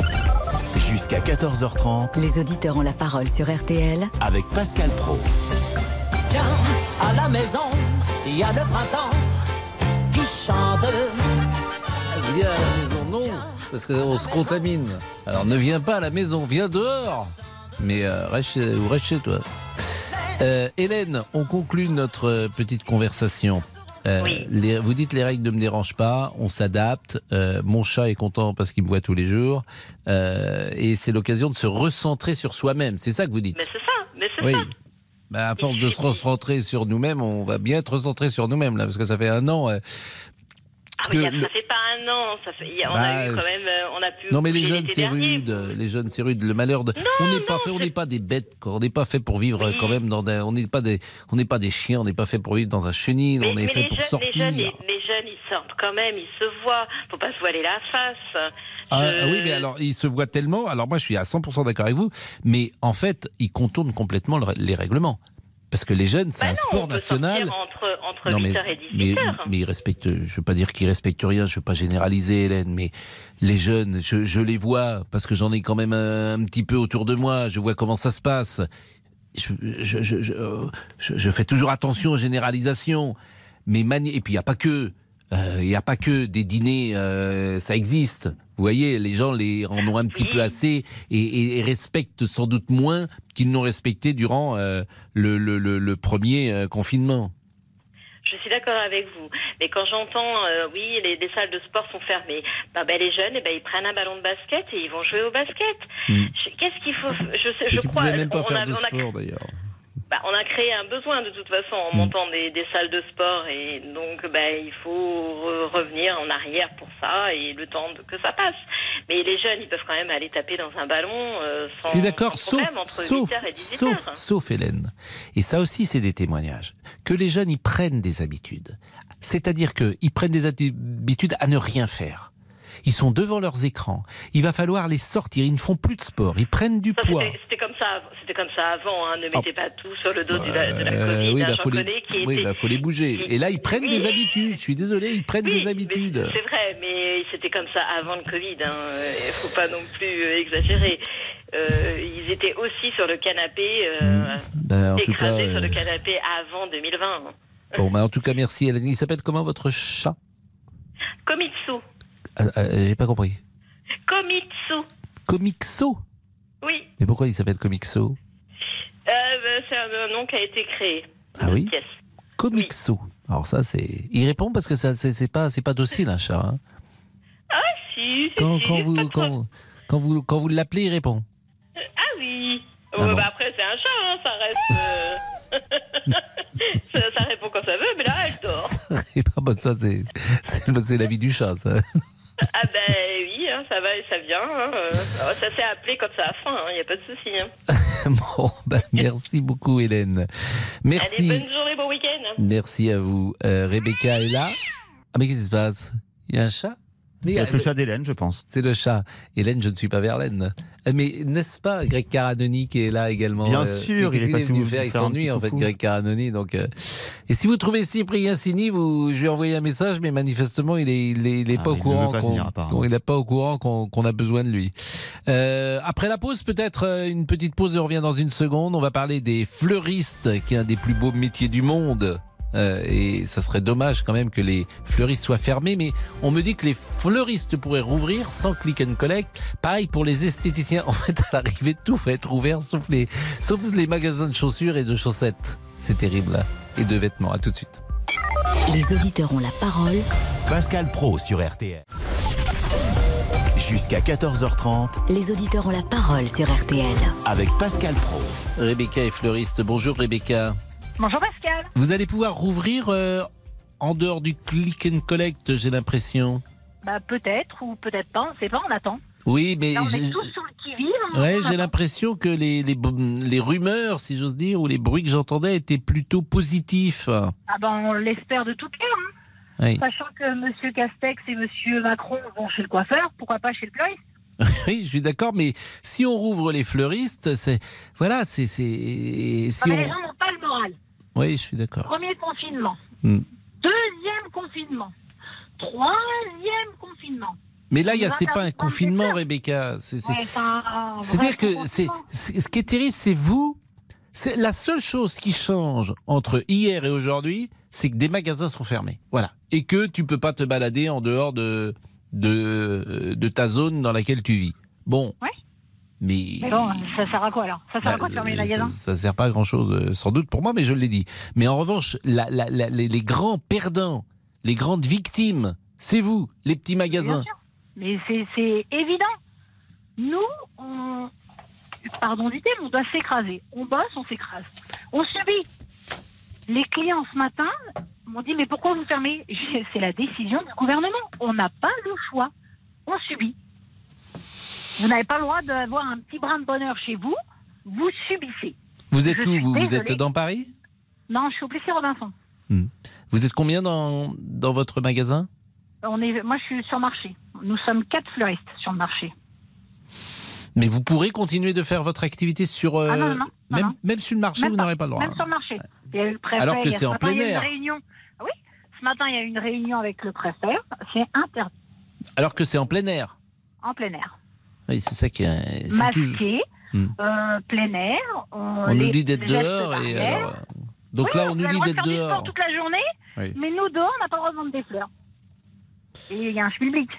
S1: Jusqu'à quatorze heures trente.
S2: Les auditeurs ont la parole sur R T L
S1: avec Pascal Praud.
S22: Viens à la maison, il y a le printemps qui chante.
S3: Viens à la maison, non, parce qu'on se contamine. Alors ne viens pas à la maison, viens dehors. Mais euh, reste, chez, ou reste chez toi. Euh, Hélène, on conclut notre petite conversation. Euh,
S20: oui.
S3: les, vous dites les règles ne me dérangent pas, on s'adapte. Euh, mon chat est content parce qu'il me voit tous les jours. Euh, et c'est l'occasion de se recentrer sur soi-même. C'est ça que vous dites.
S20: Mais c'est ça, mais c'est
S3: oui.
S20: ça.
S3: Bah, à force de se recentrer sur nous-mêmes, on va bien être recentré sur nous-mêmes là, parce que ça fait un an. Euh, que
S20: regarde,
S3: le...
S20: ça fait pas un an, ça fait, on
S3: bah,
S20: a eu quand même, euh, on a pu.
S3: Non mais les
S20: bouger
S3: jeunes
S20: l'été
S3: c'est
S20: dernier.
S3: rude, les jeunes c'est rude. Le malheur de,
S20: Non,
S3: on n'est pas
S20: non,
S3: fait, on
S20: c'est-
S3: n'est pas des bêtes, quoi. On n'est pas fait pour vivre
S20: Oui.
S3: quand même dans des, on n'est pas des, on n'est pas des chiens, on n'est pas fait pour vivre dans un chenil,
S20: Mais,
S3: on est
S20: mais
S3: fait
S20: les,
S3: pour
S20: jeunes,
S3: sortir.
S20: les, jeunes, les, les jeunes, ils sortent quand même, ils se voient. Faut pas se voiler la face.
S3: Ah,
S20: Je-
S3: ah oui, mais alors ils se voient tellement. Alors moi, je suis à cent pour cent d'accord avec vous, mais en fait, ils contournent complètement le- les règlements. Parce que les jeunes, c'est
S20: Bah
S3: un
S20: non,
S3: sport
S20: on peut
S3: national.
S20: sortir entre, entre
S3: Non, mais,
S20: huit heures et
S3: mais,
S20: dix-huit heures.
S3: mais ils respectent, je veux pas dire qu'ils respectent rien, je veux pas généraliser, Hélène, mais les jeunes, je, je les vois, parce que j'en ai quand même un, un petit peu autour de moi, je vois comment ça se passe. Je, je, je, je, je, je fais toujours attention aux généralisations. Mais mani- et puis il n'y a pas que, il n'y a pas que des dîners, euh, ça existe. Vous voyez, les gens les en ont un petit peu assez et, et, et respectent sans doute moins qu'ils n'ont respecté durant euh, le, le, le, le premier euh, confinement.
S20: Je suis d'accord avec vous. Mais quand j'entends, euh, oui, les, les salles de sport sont fermées, bah, bah, les jeunes, eh ben, ils prennent un ballon de basket et ils vont jouer au basket.
S3: Mm.
S20: Je- Qu'est-ce qu'il faut Je, sais,
S3: Et
S20: je
S3: tu
S20: crois.
S3: pouvais même pas
S20: on
S3: faire
S20: a-
S3: de
S20: on a-
S3: sport d'ailleurs.
S20: Bah, on a créé un besoin de toute façon en
S3: Mm.
S20: montant des, des salles de sport et donc bah, il faut re- revenir en arrière pour ça et le temps de, que ça passe. Mais les jeunes, ils peuvent quand même aller taper dans un ballon euh, sans,
S3: Je suis d'accord,
S20: sans problème
S3: sauf,
S20: entre
S3: sauf,
S20: huit heures et dix-huit
S3: sauf,
S20: heures.
S3: sauf Hélène. Et ça aussi, c'est des témoignages. Que les jeunes, ils prennent des habitudes. C'est-à-dire qu'ils prennent des habitudes à ne rien faire. Ils sont devant leurs écrans. Il va falloir les sortir. Ils ne font plus de sport. Ils prennent du
S20: Ça,
S3: poids.
S20: C'était c'était comme ça, av- c'était comme ça avant. Hein. Ne mettez pas tout sur le dos du- de la
S3: Euh,
S20: Covid.
S3: oui,
S20: hein.
S3: bah,
S20: J'en
S3: faut les,
S20: connais qui
S3: oui,
S20: étaient-
S3: bah, faut les bouger.
S20: qui-
S3: Et là, ils prennent
S20: Oui.
S3: des habitudes. Je suis désolé, ils prennent des habitudes.
S20: C'est vrai, mais c'était comme ça avant le Covid. Il hein. ne faut pas non plus euh, exagérer. Euh, ils étaient aussi sur le canapé, euh,
S3: Ben, en tout cas,
S20: écrasés sur le
S3: euh,
S20: canapé avant deux mille vingt.
S3: bon, bah, en tout cas, merci Hélène. Il s'appelle comment votre chat?
S20: Komitsu.
S3: Ah, ah, J'ai pas compris.
S20: Komitsu.
S3: Comixo.
S20: Oui.
S3: Mais pourquoi il s'appelle Comixo?
S20: Euh, ben, c'est un, un nom qui a été créé.
S3: Ah
S20: Une
S3: oui.
S20: pièce.
S3: Comixo. Alors ça, c'est. Il répond parce que ça, c'est c'est pas, c'est pas docile un chat. Hein.
S20: Ah si, si,
S3: Quand,
S20: si,
S3: quand
S20: c'est
S3: vous,
S20: pas trop-
S3: quand, quand vous, quand vous l'appelez, il répond.
S20: Ah oui.
S3: Ah
S20: Ouais,
S3: bon.
S20: bah après, c'est un chat, hein, ça reste. euh, ça, ça répond quand ça veut, mais là, elle dort.
S3: Et bah, bah, ça, c'est, c'est, c'est la vie du chat, ça.
S20: Ah ben oui, hein, ça va et ça vient. Hein, euh. Alors, ça s'est appelé quand ça a faim, il n'y a pas de souci. Hein.
S3: Bon, bah, merci beaucoup, Hélène. Merci.
S20: Allez, bonne journée, bon week-end.
S3: Merci à vous. Euh, Rebecca est là. Ah, mais qu'est-ce qui se passe? Il y a un chat? Mais,
S17: C'est
S3: euh,
S17: le chat d'Hélène, je pense.
S3: C'est le chat. Hélène, je ne suis pas Verlaine. Euh, Mais n'est-ce pas Greg Caranoni qui est là également?
S17: Bien
S3: euh,
S17: sûr,
S3: qu'est-ce
S17: il est
S3: qu'il
S17: passé
S3: venu
S17: vous
S3: faire. Il
S17: faire un
S3: s'ennuie
S17: petit
S3: en fait,
S17: coucou.
S3: Greg Caranoni. Donc, euh, et si vous trouvez Cyprien Sini, vous, je lui ai envoyé un message, mais manifestement, il est, il est, il est
S17: Ah,
S3: pas au
S17: il ne
S3: courant
S17: veut pas
S3: qu'on,
S17: venir, apparemment.
S3: qu'on- il n'est pas au courant qu'on, qu'on a besoin de lui. Euh, après la pause, peut-être euh, une petite pause et on revient dans une seconde. On va parler des fleuristes, qui est un des plus beaux métiers du monde. Euh, et ça serait dommage quand même que les fleuristes soient fermés, mais on me dit que les fleuristes pourraient rouvrir sans click and collect. Pareil pour les esthéticiens. En fait, à l'arrivée, tout va être ouvert sauf les, sauf les magasins de chaussures et de chaussettes. C'est terrible, là. Et de vêtements. À tout de suite.
S2: Les auditeurs ont la parole.
S1: Pascal Pro sur R T L. Jusqu'à quatorze heures trente
S2: Les auditeurs ont la parole sur R T L.
S1: avec Pascal Pro.
S3: Rebecca est fleuriste. Bonjour Rebecca.
S11: Bonjour Pascal.
S3: Vous allez pouvoir rouvrir euh, en dehors du click and collect, j'ai l'impression.
S11: Bah peut-être ou peut-être pas, on sait pas, on attend.
S3: Oui, mais
S11: Là, on
S3: j'ai-
S11: est tous sur le qui-vive. on-
S3: ouais,
S11: on
S3: j'ai
S11: attend.
S3: l'impression que les, les, les rumeurs, si j'ose dire, ou les bruits que j'entendais étaient plutôt positifs.
S11: Ah ben on l'espère de tout cœur. Hein.
S3: Oui.
S11: Sachant que M. Castex et M. Macron vont chez le coiffeur, pourquoi pas chez le fleuriste?
S3: Oui, je suis d'accord, mais si on rouvre les fleuristes, c'est voilà, c'est c'est si
S11: Ah, mais
S3: on
S11: les gens n'ont pas le moral.
S3: oui, je suis d'accord.
S11: Premier confinement,
S3: Hmm.
S11: deuxième confinement, troisième confinement.
S3: Mais là, il y a
S11: On va
S3: c'est
S11: faire
S3: pas un
S11: des
S3: confinement,
S11: heures.
S3: Rebecca. C'est c'est-
S11: Ouais, c'est un
S3: c'est-à-dire
S11: vrai
S3: que c'est
S11: confinement.
S3: c'est- ce qui est terrible, c'est vous. C'est la seule chose qui change entre hier et aujourd'hui, c'est que des magasins sont fermés. Voilà. Et que tu peux pas te balader en dehors de, de, de ta zone dans laquelle tu vis. Bon.
S11: Ouais.
S3: Mais.
S11: Mais bon, ça sert à quoi alors? Ça sert à
S3: Bah,
S11: quoi de fermer les
S3: euh,
S11: magasins?
S3: ça, ça sert pas à grand chose, sans doute pour moi, mais je l'ai dit. Mais en revanche, la, la, la, les, les grands perdants, les grandes victimes, c'est vous, les petits magasins.
S11: Bien sûr. Mais c'est- c'est évident. Nous, on... pardon du terme, on doit s'écraser. On bosse, on s'écrase. On subit. Les clients ce matin
S4: Ils m'ont dit, mais pourquoi vous fermez? C'est la décision du gouvernement. On n'a pas le choix. On subit. Vous n'avez pas le droit d'avoir un petit brin de bonheur chez vous. Vous subissez.
S3: Vous êtes
S4: Je
S3: où
S4: suis
S3: vous, vous
S4: désolée.
S3: êtes dans Paris?
S4: Non, je suis au Plessis-Robinson.
S3: Hmm. Vous êtes combien dans, dans votre magasin?
S4: On est, moi, je suis sur le marché. Nous sommes quatre fleuristes sur le marché.
S3: Mais vous pourrez continuer de faire votre activité sur... euh,
S4: Ah non, non, non,
S3: même,
S4: non.
S3: même sur le marché,
S4: Même
S3: vous
S4: pas.
S3: n'aurez pas le droit.
S4: Même sur le marché. Il y a eu le préfet.
S3: Alors que
S4: il y a-
S3: c'est
S4: ce
S3: en
S4: matin,
S3: plein
S4: il y a eu une
S3: air.
S4: réunion. Ah oui, ce matin, il y a eu une réunion avec le préfet. C'est interdit.
S3: Alors que c'est en plein air.
S4: En plein air.
S3: Oui, c'est ça qui est... c'est toujours-
S4: Masqué,
S3: Hmm.
S4: euh, plein air. On,
S3: On
S4: les-
S3: nous dit d'être
S4: les gestes
S3: dehors et
S4: barrières.
S3: alors... euh, Donc
S4: Oui,
S3: là, on nous
S4: a le
S3: dit
S4: droit de
S3: d'être
S4: faire du sport
S3: dehors.
S4: toute la journée,
S3: Oui.
S4: mais nous, dehors, on n'a pas le droit de vendre des fleurs. Et il y a un public.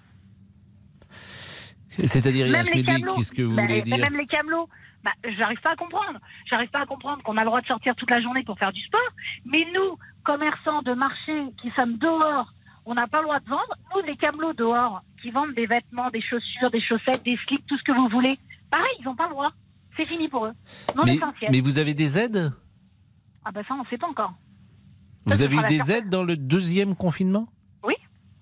S3: C'est-à-dire, il y a un
S4: Même les
S3: schmilblick,
S4: camelots.
S3: qu'est-ce que vous
S4: Bah,
S3: voulez
S4: mais
S3: dire?
S4: Même les camelots. Bah, j'arrive pas à comprendre. J'arrive pas à comprendre qu'on a le droit de sortir toute la journée pour faire du sport. Mais nous, commerçants de marché qui sommes dehors, on n'a pas le droit de vendre. Nous, les camelots dehors, qui vendent des vêtements, des chaussures, des chaussettes, des slips, tout ce que vous voulez, pareil, ils n'ont pas le droit. C'est fini pour eux. Non
S3: mais,
S4: essentiel.
S3: mais vous avez des aides?
S4: Ah ben ça, on ne sait pas encore.
S3: Vous
S4: Ça,
S3: avez
S4: ce
S3: eu
S4: sera la
S3: des
S4: surprise.
S3: aides dans le deuxième confinement?
S4: Oui.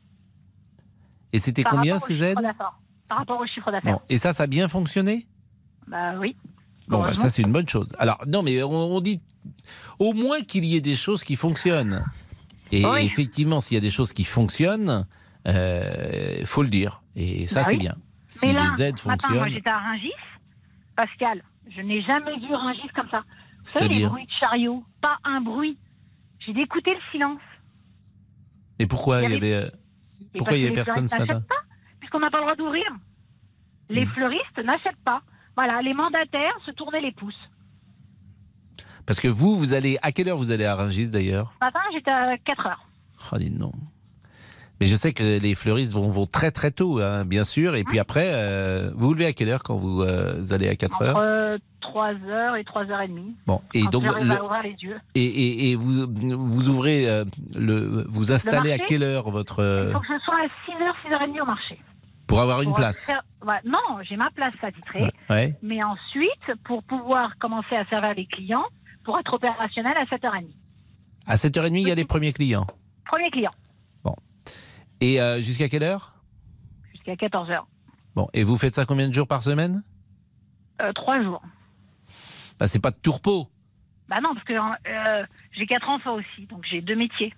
S3: Et c'était
S4: Par
S3: combien
S4: rapport au
S3: ces
S4: chiffre
S3: aides?
S4: d'affaires. Par rapport au chiffre d'affaires.
S3: Bon. Et ça, ça a bien fonctionné?
S4: Bah oui.
S3: Bon, bah,
S4: Heureusement.
S3: ça c'est une bonne chose. Alors, non, mais on, on dit au moins qu'il y ait des choses qui fonctionnent. Et
S4: Oui.
S3: effectivement, s'il y a des choses qui fonctionnent, il euh, faut le dire. Et ça,
S4: Bah
S3: c'est
S4: oui.
S3: bien. Si
S4: Mais là,
S3: les aides
S4: ce matin, moi
S3: fonctionnent.
S4: j'étais à Rungis. Pascal, je n'ai jamais vu Rungis comme ça. Vous savez, les
S3: C'est-à-dire
S4: bruits de chariot, pas un bruit. J'ai d'écouter le silence.
S3: Mais pourquoi il y
S4: Il y avait-
S3: avait, euh,
S4: Et
S3: pourquoi
S4: parce
S3: il y
S4: que
S3: avait
S4: les
S3: personne ce
S4: fleuristes
S3: matin?
S4: n'achètent pas, puisqu'on n'a pas le droit d'ouvrir. Les
S3: Hmm.
S4: fleuristes n'achètent pas. Voilà, les mandataires se tournaient les pouces.
S3: Parce que vous, vous allez. À quelle heure vous allez à Rungis d'ailleurs?
S4: Ce matin, j'étais à quatre heures.
S3: Oh, dites non. Mais je sais que les fleuristes vont, vont très très tôt, hein, bien sûr. Et puis après, euh, vous vous levez à quelle heure quand vous euh, allez à quatre heures?
S4: Entre euh, trois heures et trois heures trente.
S3: Bon, et
S4: Quand
S3: donc
S4: j'arrive
S3: le-
S4: à ouvrir les yeux.
S3: et, et, et vous vous ouvrez euh, le vous installez à
S4: marché,
S3: quelle heure votre
S4: Il
S3: euh,
S4: faut que je sois à six heures, six heures trente au marché.
S3: pour avoir une
S4: Pour
S3: place?
S4: faire- ouais, non, j'ai ma place attitrée.
S3: Ouais, ouais.
S4: Mais ensuite, pour pouvoir commencer à servir les clients, pour être opérationnel à sept heures trente.
S3: À sept heures trente, il y a les premiers clients.
S4: Premier client,
S3: Et euh, jusqu'à quelle heure?
S4: jusqu'à quatorze heures.
S3: Bon, et vous faites ça combien de jours par semaine?
S4: Euh, trois jours.
S3: Bah, c'est pas de tourpeau.
S4: Bah non, parce que euh, j'ai quatre enfants aussi, donc j'ai deux métiers.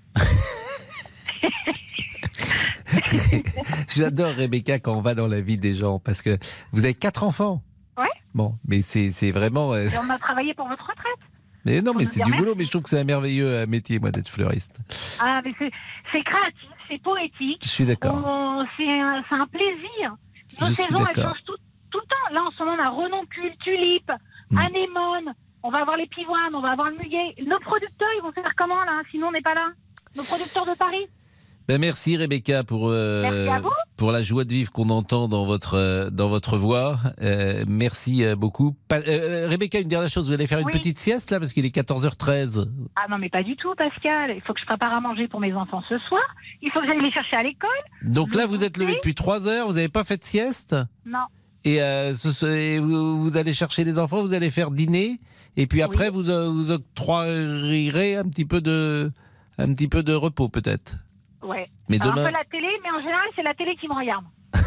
S3: J'adore Rebecca quand on va dans la vie des gens parce que vous avez quatre enfants.
S4: Ouais.
S3: Bon, mais c'est c'est vraiment. euh,
S4: Et on a travaillé pour votre retraite.
S3: mais non, mais
S4: nous
S3: c'est
S4: dire
S3: du
S4: merci.
S3: boulot. Mais je trouve que c'est un merveilleux euh, métier, moi, d'être fleuriste.
S4: Ah, mais c'est c'est créatif, c'est poétique.
S3: Je suis d'accord.
S4: On- C'est un, c'est un plaisir. Nos
S3: Je suis
S4: saisons, elles
S3: d'accord.
S4: changent tout, tout le temps. Là, en ce moment, on a Renoncule, Tulipe,
S3: Hmm.
S4: Anémone. On va avoir les pivoines, on va avoir le muguet. Nos producteurs, ils vont faire comment, là? Sinon, on n'est pas là. Nos producteurs de Paris.
S3: Ben merci Rebecca pour euh,
S4: Merci à vous.
S3: pour la joie de vivre qu'on entend dans votre euh, dans votre voix. Euh, merci euh, beaucoup. Pa- euh, Rebecca, une dernière chose, vous allez faire une
S4: Oui.
S3: petite sieste là parce qu'il est quatorze heures treize.
S4: Ah non, mais pas du tout, Pascal. Il faut que je prépare à manger pour mes enfants ce soir. Il faut que j'aille les chercher à l'école.
S3: Donc là, vous êtes levé depuis trois heures, vous n'avez pas fait de sieste
S4: Non.
S3: et, euh, ce- ce- et vous, vous allez chercher les enfants, vous allez faire dîner et puis après vous euh, vous octroierez un petit peu de un petit peu de repos peut-être.
S4: Ouais.
S3: Mais
S4: Alors,
S3: demain-
S4: un peu la télé, mais en général, c'est la télé qui me regarde.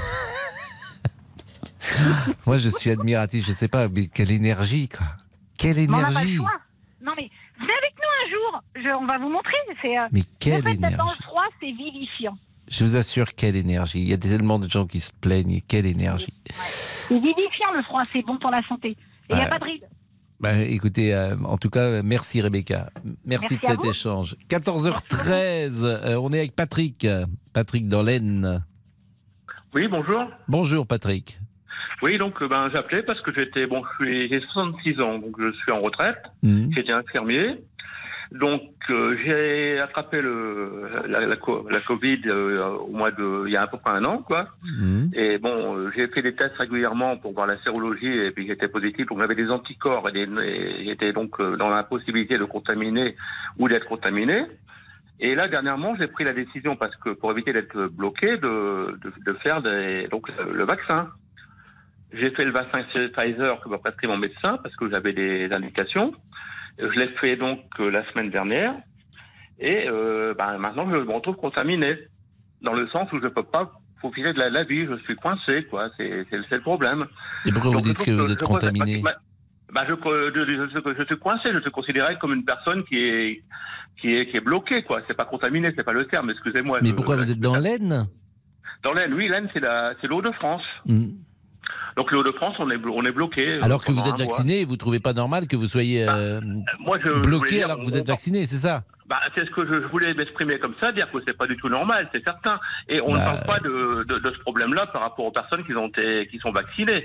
S3: Moi, je suis admiratif. Je sais pas, mais quelle énergie quoi. Quelle
S4: Mais on n'a pas le
S3: énergie.
S4: choix. Non, mais venez avec nous un jour. Je- on va vous montrer. C'est, euh,
S3: Mais quelle
S4: le fait d'être dans
S3: énergie.
S4: le froid, c'est vivifiant.
S3: Je vous assure, quelle énergie. Il y a tellement de gens qui se plaignent. et Quelle énergie.
S4: C'est vivifiant, le froid. C'est bon pour la santé. Et il n'y a
S3: Ouais.
S4: pas de rides.
S3: Bah, écoutez, euh, en tout cas, merci Rebecca. Merci,
S4: Merci
S3: de
S4: à
S3: cet
S4: vous.
S3: échange. quatorze heures treize, euh, on est avec Patrick. Patrick dans l'Aisne.
S5: Oui, bonjour.
S3: Bonjour Patrick.
S5: Oui, donc euh, ben, j'appelais parce que j'étais bon, je suis- j'ai soixante-six ans, donc je suis en retraite.
S3: Mhm.
S5: J'étais infirmier. Donc euh, j'ai attrapé le, la, la, co- la Covid euh, au mois de, il y a à peu près un an, quoi.
S3: Mhm.
S5: Et bon, euh, j'ai fait des tests régulièrement pour voir la sérologie et puis j'étais positif. Donc j'avais des anticorps et, des, et j'étais donc euh, dans l'impossibilité de contaminer ou d'être contaminé. Et là, dernièrement, j'ai pris la décision parce que pour éviter d'être bloqué, de, de, de faire des, donc le vaccin. J'ai fait le vaccin Pfizer que m'a prescrit mon médecin parce que j'avais des indications. Je l'ai fait donc euh, la semaine dernière. Et euh, ben, maintenant, je me retrouve contaminé. Dans le sens où je ne peux pas profiter de la, la vie. Je suis coincé, quoi. C'est, c'est, c'est le problème.
S3: Et pourquoi
S5: Donc,
S3: vous dites que vous êtes contaminé?
S5: Bah, je, je, je, je suis coincé, je suis considéré comme une personne qui est, qui est, qui est bloquée, quoi. C'est pas contaminé, c'est pas le terme, excusez-moi.
S3: Mais
S5: je,
S3: pourquoi
S5: je,
S3: vous êtes dans l'Aisne?
S5: Dans l'Aisne, oui, l'Aisne, c'est la, c'est l'Eau de France.
S3: Mmh.
S5: Donc l'Eau de France, on est, on est bloqué.
S3: Alors que vous êtes vacciné, vous trouvez pas normal que vous soyez euh,
S5: bah, moi, je,
S3: bloqué
S5: dire,
S3: alors que vous
S5: on,
S3: êtes vacciné, c'est ça?
S5: Bah, c'est ce que je voulais m'exprimer comme ça, dire que c'est pas du tout normal, c'est certain. Et on bah, ne parle pas de, de, de ce problème-là par rapport aux personnes qui ont été, qui sont vaccinées.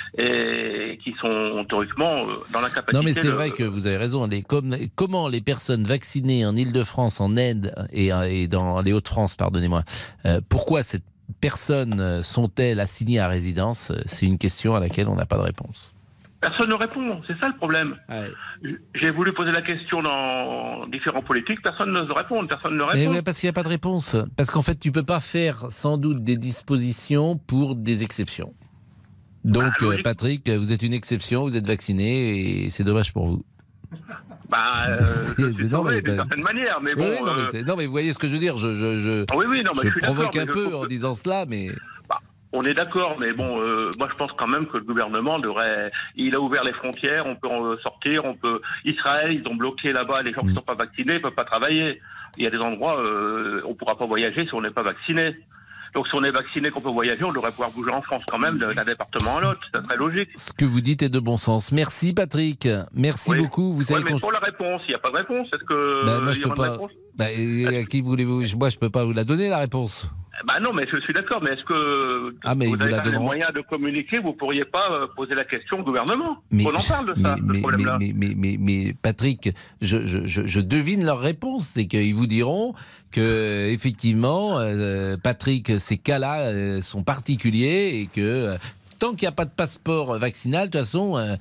S5: Et qui sont théoriquement dans l'incapacité.
S3: Non, mais c'est
S5: de...
S3: vrai que vous avez raison. Les, comme, comment les personnes vaccinées en Île-de-France, en Aisne et, et dans les Hauts-de-France, pardonnez-moi, euh, pourquoi ces personnes sont-elles assignées à résidence? C'est une question à laquelle on n'a pas de réponse.
S5: Personne ne répond, c'est ça le problème. Ouais. J'ai voulu poser la question dans différents politiques, personne ne répond, personne ne répond.
S3: Mais ouais, parce qu'il n'y a pas de réponse. Parce qu'en fait, tu ne peux pas faire sans doute des dispositions pour des exceptions. Donc, bah, euh, Patrick, vous êtes une exception, vous êtes vacciné et c'est dommage pour vous.
S5: Bah, euh, c'est, je suis sauvé d'une certaine manière, mais bon...
S3: Oui, non,
S5: euh...
S3: mais non, mais vous voyez ce que je veux dire, je, je, je,
S5: oui, oui, non, mais
S3: je,
S5: je suis
S3: provoque un peu en
S5: que...
S3: disant cela, mais...
S5: Bah, on est d'accord, mais bon, euh, moi je pense quand même que le gouvernement devrait... Il a ouvert les frontières, on peut en sortir, on peut... Israël, ils ont bloqué là-bas, les gens qui ne sont pas vaccinés ne peuvent pas travailler. Il y a des endroits, euh, on ne pourra pas voyager si on n'est pas vacciné. Donc si on est vacciné, qu'on peut voyager, on devrait pouvoir bouger en France quand même d'un département à l'autre. C'est très logique.
S3: Ce que vous dites est de bon sens. Merci Patrick. Merci
S5: oui.
S3: beaucoup. Vous savez
S5: ouais, mais
S3: qu'on...
S5: pour la réponse, il n'y a pas de réponse. Est-ce que
S3: bah, moi,
S5: il
S3: je
S5: y
S3: peux
S5: aura
S3: pas...
S5: une réponse
S3: bah, à qui voulez-vous... Moi, je peux pas vous la donner, la réponse.
S5: Bah non, mais je suis d'accord. Mais est-ce que
S3: ah, mais
S5: vous
S3: vous
S5: avez
S3: la
S5: pas les moyens de communiquer? Vous pourriez pas euh, poser la question au gouvernement?
S3: Mais,
S5: on en parle de ça,
S3: mais,
S5: ce problème-là.
S3: Mais, mais, mais, mais, mais Patrick, je, je, je, je devine leur réponse. C'est qu'ils vous diront que effectivement, euh, Patrick, ces cas-là euh, sont particuliers et que euh, tant qu'il n'y a pas de passeport vaccinal, de toute façon, euh,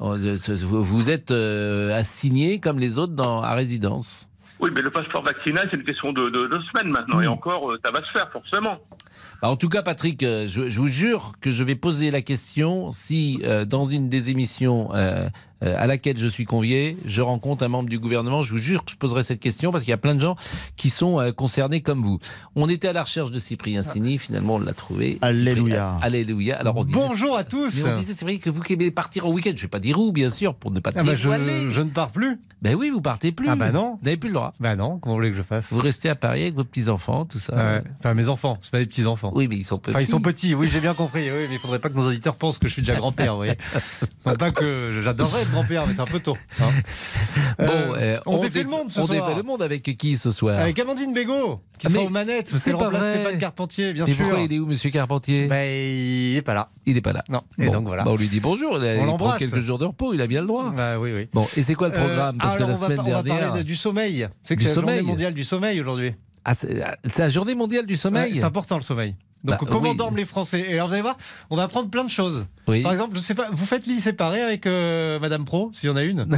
S3: vous êtes euh, assigné comme les autres dans, à résidence.
S5: Oui, mais le passeport vaccinal, c'est une question de deux de semaines maintenant. Mmh. Et encore, ça va se faire, forcément.
S3: En tout cas, Patrick, je, je vous jure que je vais poser la question si, euh, dans une des émissions euh, euh, à laquelle je suis convié, je rencontre un membre du gouvernement. Je vous jure que je poserai cette question parce qu'il y a plein de gens qui sont euh, concernés comme vous. On était à la recherche de Cyprien Sini, finalement on l'a trouvé.
S6: Alléluia.
S3: Cyprien, alléluia. Alors on disait,
S6: bonjour à tous.
S3: Mais on disait, c'est vrai que vous qui aimez partir au week-end, je ne vais pas dire où, bien sûr, pour ne pas
S6: ah
S3: dévoiler.
S6: Bah je, je ne pars plus.
S3: Ben oui, vous partez plus.
S6: Ah bah non.
S3: Vous n'avez plus le droit.
S6: Bah non, comment vous voulez que je fasse?
S3: Vous restez à Paris avec vos petits-enfants, tout ça.
S6: Ouais. Enfin, mes enfants, c'est pas des petits-enfants.
S3: Oui, mais ils sont petits.
S6: Enfin, ils sont petits, oui, j'ai bien compris. Oui, mais il faudrait pas que nos auditeurs pensent que je suis déjà grand-père, vous voyez. Enfin, pas que j'adorerais être grand-père, mais c'est un peu tôt. Hein.
S3: Bon, euh,
S6: on,
S3: on
S6: défait
S3: déf...
S6: le monde ce
S3: on
S6: soir.
S3: On défait le monde avec qui ce soir?
S6: Avec Amandine Bégaud, qui
S3: ah,
S6: sera aux manettes.
S3: C'est pas vrai.
S6: Stéphane Carpentier, bien
S3: et
S6: sûr.
S3: Pourquoi il est où, Monsieur Carpentier?
S6: Bah, il est pas là.
S3: Il est pas là.
S6: Non. Et
S3: bon,
S6: donc voilà.
S3: Bah, on lui dit bonjour. Il, a,
S6: on
S3: il prend quelques jours de repos. Il a bien le droit.
S6: Bah oui, oui.
S3: Bon, et c'est quoi le programme? Parce
S6: euh,
S3: que
S6: alors,
S3: la
S6: on
S3: semaine
S6: va,
S3: dernière.
S6: On va parler du sommeil. C'est que
S3: du
S6: c'est la
S3: sommeil.
S6: journée mondiale du sommeil aujourd'hui.
S3: Ah, c'est, c'est la journée mondiale du sommeil.
S6: Ouais, c'est important le sommeil. Donc
S3: bah,
S6: comment
S3: oui.
S6: dorment les Français? Et alors vous allez voir, on va apprendre plein de choses.
S3: Oui.
S6: Par exemple, je sais pas, vous faites lit séparé avec euh, Madame Pro, s'il y en a une?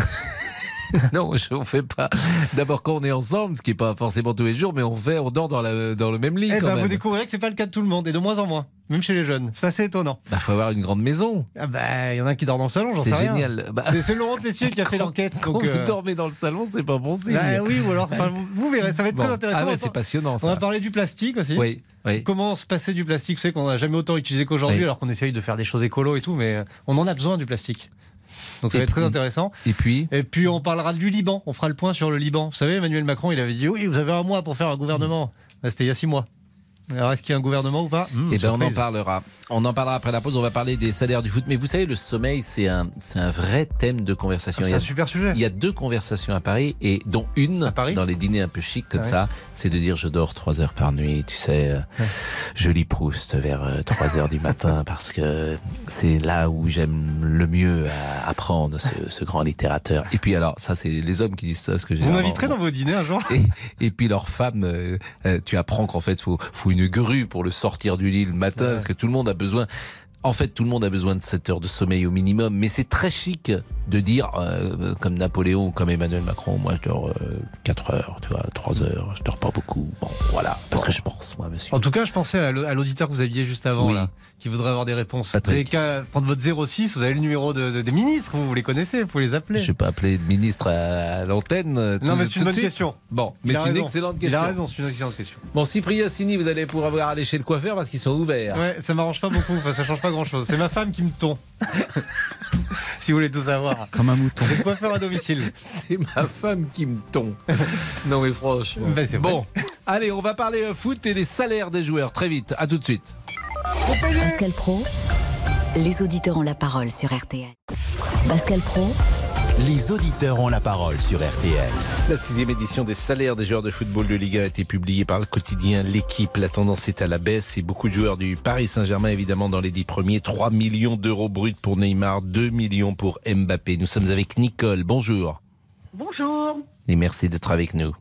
S3: Non, je ne fais pas. D'abord quand on est ensemble, ce qui n'est pas forcément tous les jours, mais on fait, on dort dans, la, dans le même lit.
S6: Eh
S3: quand
S6: ben,
S3: même.
S6: Vous découvrirez que c'est pas le cas de tout le monde et de moins en moins, même chez les jeunes. C'est assez étonnant.
S3: Bah, faut avoir une grande maison.
S6: Ah bah, il y en a un qui dort dans le salon, j'en
S3: c'est
S6: sais rien.
S3: Génial. Bah,
S6: c'est, c'est Laurent Tessier qui a fait l'enquête.
S3: Quand
S6: donc,
S3: vous
S6: euh...
S3: dormez dans le salon, c'est pas bon signe.
S6: Bah, oui, ou alors, vous, vous verrez, ça va être
S3: bon.
S6: très intéressant.
S3: Ah ouais, c'est passionnant. Ça.
S6: On va parler du plastique aussi.
S3: Oui. Oui.
S6: Comment se passer du plastique? Vous savez qu'on n'a jamais autant utilisé qu'aujourd'hui, oui. alors qu'on essaye de faire des choses écolo et tout, mais on en a besoin du plastique. Donc ça va
S3: et
S6: être
S3: puis,
S6: très intéressant.
S3: Et puis
S6: Et puis on parlera du Liban. On fera le point sur le Liban. Vous savez, Emmanuel Macron, il avait dit oui, vous avez un mois pour faire un gouvernement. Là, c'était il y a six mois. Alors est-ce qu'il y a un gouvernement ou pas? mmh,
S3: Eh bien, on en parlera. On en parlera après la pause. On va parler des salaires du foot. Mais vous savez, le sommeil, c'est un, c'est un vrai thème de conversation.
S6: Ah, c'est un super sujet.
S3: Il y a deux conversations à Paris, et dont une,
S6: Paris
S3: dans les dîners un peu chics comme
S6: ah,
S3: ça,
S6: ouais.
S3: c'est de dire je dors trois heures par nuit. Tu sais, euh,
S6: ouais.
S3: je lis Proust vers euh, trois heures du matin parce que c'est là où j'aime le mieux à apprendre ce, ce grand littérateur. Et puis alors, ça, c'est les hommes qui disent ça. Parce que
S6: vous m'inviterez dans vos dîners un jour?
S3: Et, et puis leurs femmes, euh, euh, tu apprends qu'en fait, faut, faut une grue pour le sortir du lit le matin, ouais. parce que tout le monde a besoin. En fait, tout le monde a besoin de sept heures de sommeil au minimum, mais c'est très chic de dire, euh, comme Napoléon ou comme Emmanuel Macron, moi je dors euh, quatre heures, tu vois, trois heures, je dors pas beaucoup. Bon, voilà, parce que je pense, moi, monsieur.
S7: En tout cas, je pensais à l'auditeur que vous aviez juste avant,
S3: Oui.
S7: là, qui voudrait avoir des réponses.
S3: Patrick.
S7: Vous avez qu'à prendre votre zéro six, vous avez le numéro de, de- des ministres, vous, vous les connaissez, vous pouvez les appeler.
S3: Je vais pas appeler de ministre à, à l'antenne. euh,
S7: Non,
S3: tout-
S7: mais c'est
S3: tout
S7: une
S3: de
S7: bonne
S3: suite.
S7: question.
S3: Bon,
S7: Il
S3: mais
S7: a
S3: c'est une
S7: raison.
S3: excellente
S7: Il
S3: question.
S7: a raison, c'est une excellente question.
S3: Bon, Cyprien Sini, vous allez pouvoir aller chez le coiffeur parce qu'ils sont ouverts.
S7: Ouais, ça m'arrange pas beaucoup, enfin, ça change pas grand chose. C'est ma femme qui me tond. Si vous voulez tout savoir.
S17: Comme un mouton.
S7: C'est le coiffeur à domicile.
S3: C'est ma femme qui me tombe. Non mais franchement.
S7: Ben, c'est vrai.
S3: Bon, allez, on va parler euh, foot et des salaires des joueurs très vite. À tout de suite.
S2: Pascal Pro, les auditeurs ont la parole sur R T L. Pascal Pro,
S1: Les auditeurs ont la parole sur R T L.
S3: La sixième édition des salaires des joueurs de football de Ligue un a été publiée par le quotidien L'Équipe. La tendance est à la baisse et beaucoup de joueurs du Paris Saint-Germain évidemment dans les dix premiers. trois millions d'euros bruts pour Neymar, deux millions pour Mbappé. Nous sommes avec Nicole. Bonjour.
S4: Bonjour,
S3: Et merci d'être avec nous.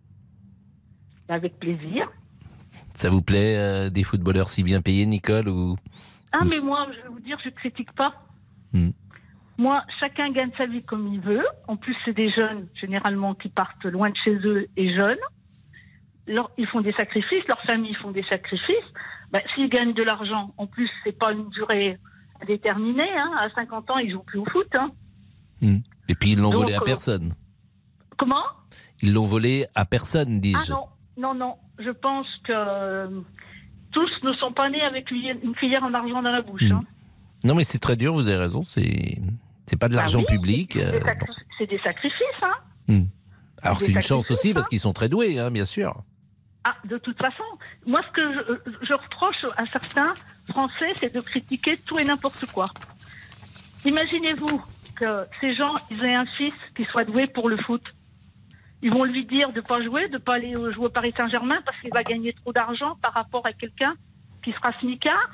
S4: avec plaisir.
S3: Ça vous plaît euh, des footballeurs si bien payés, Nicole ou...
S4: Ah,
S3: ou-
S4: mais moi, je vais vous dire, je critique pas.
S3: Hmm.
S4: Moi, chacun gagne sa vie comme il veut. En plus, c'est des jeunes, généralement, qui partent loin de chez eux et jeunes. Leur- ils font des sacrifices, leurs familles font des sacrifices. Ben, s'ils gagnent de l'argent, en plus, c'est pas une durée déterminée. Hein. À cinquante ans, ils jouent plus au foot. Hein.
S3: Hmm. Et puis ils l'ont
S4: Donc,
S3: volé à
S4: euh,
S3: personne.
S4: Comment?
S3: Ils l'ont volé à personne,
S4: Ah
S3: dis-je.
S4: non, non, non. Je pense que euh, tous ne sont pas nés avec une une cuillère en argent dans la bouche.
S3: Hmm.
S4: Hein.
S3: Non mais c'est très dur, vous avez raison. C'est c'est pas de l'argent
S4: Ah oui,
S3: public.
S4: C'est
S3: euh,
S4: des, sacri- c'est des sacrifices. Hein.
S3: hmm. Alors
S4: des
S3: c'est une chance
S4: sacrifices,
S3: aussi parce
S4: hein.
S3: qu'ils sont très doués, hein, bien sûr.
S4: Ah, de toute façon, moi, ce que je, je reproche à certains Français, c'est de critiquer tout et n'importe quoi. Imaginez-vous que ces gens, ils aient un fils qui soit doué pour le foot. Ils vont lui dire de ne pas jouer, de ne pas aller jouer au Paris Saint-Germain parce qu'il va gagner trop d'argent par rapport à quelqu'un qui sera smicard.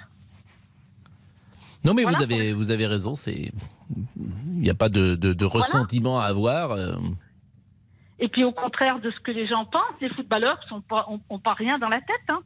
S3: Non mais
S4: Voilà.
S3: vous avez vous avez raison. C'est il n'y a pas de, de, de ressentiment à avoir. euh.
S4: Et puis, au contraire de ce que les gens pensent, les footballeurs n'ont pas, ont, ont pas rien dans la tête. Hein.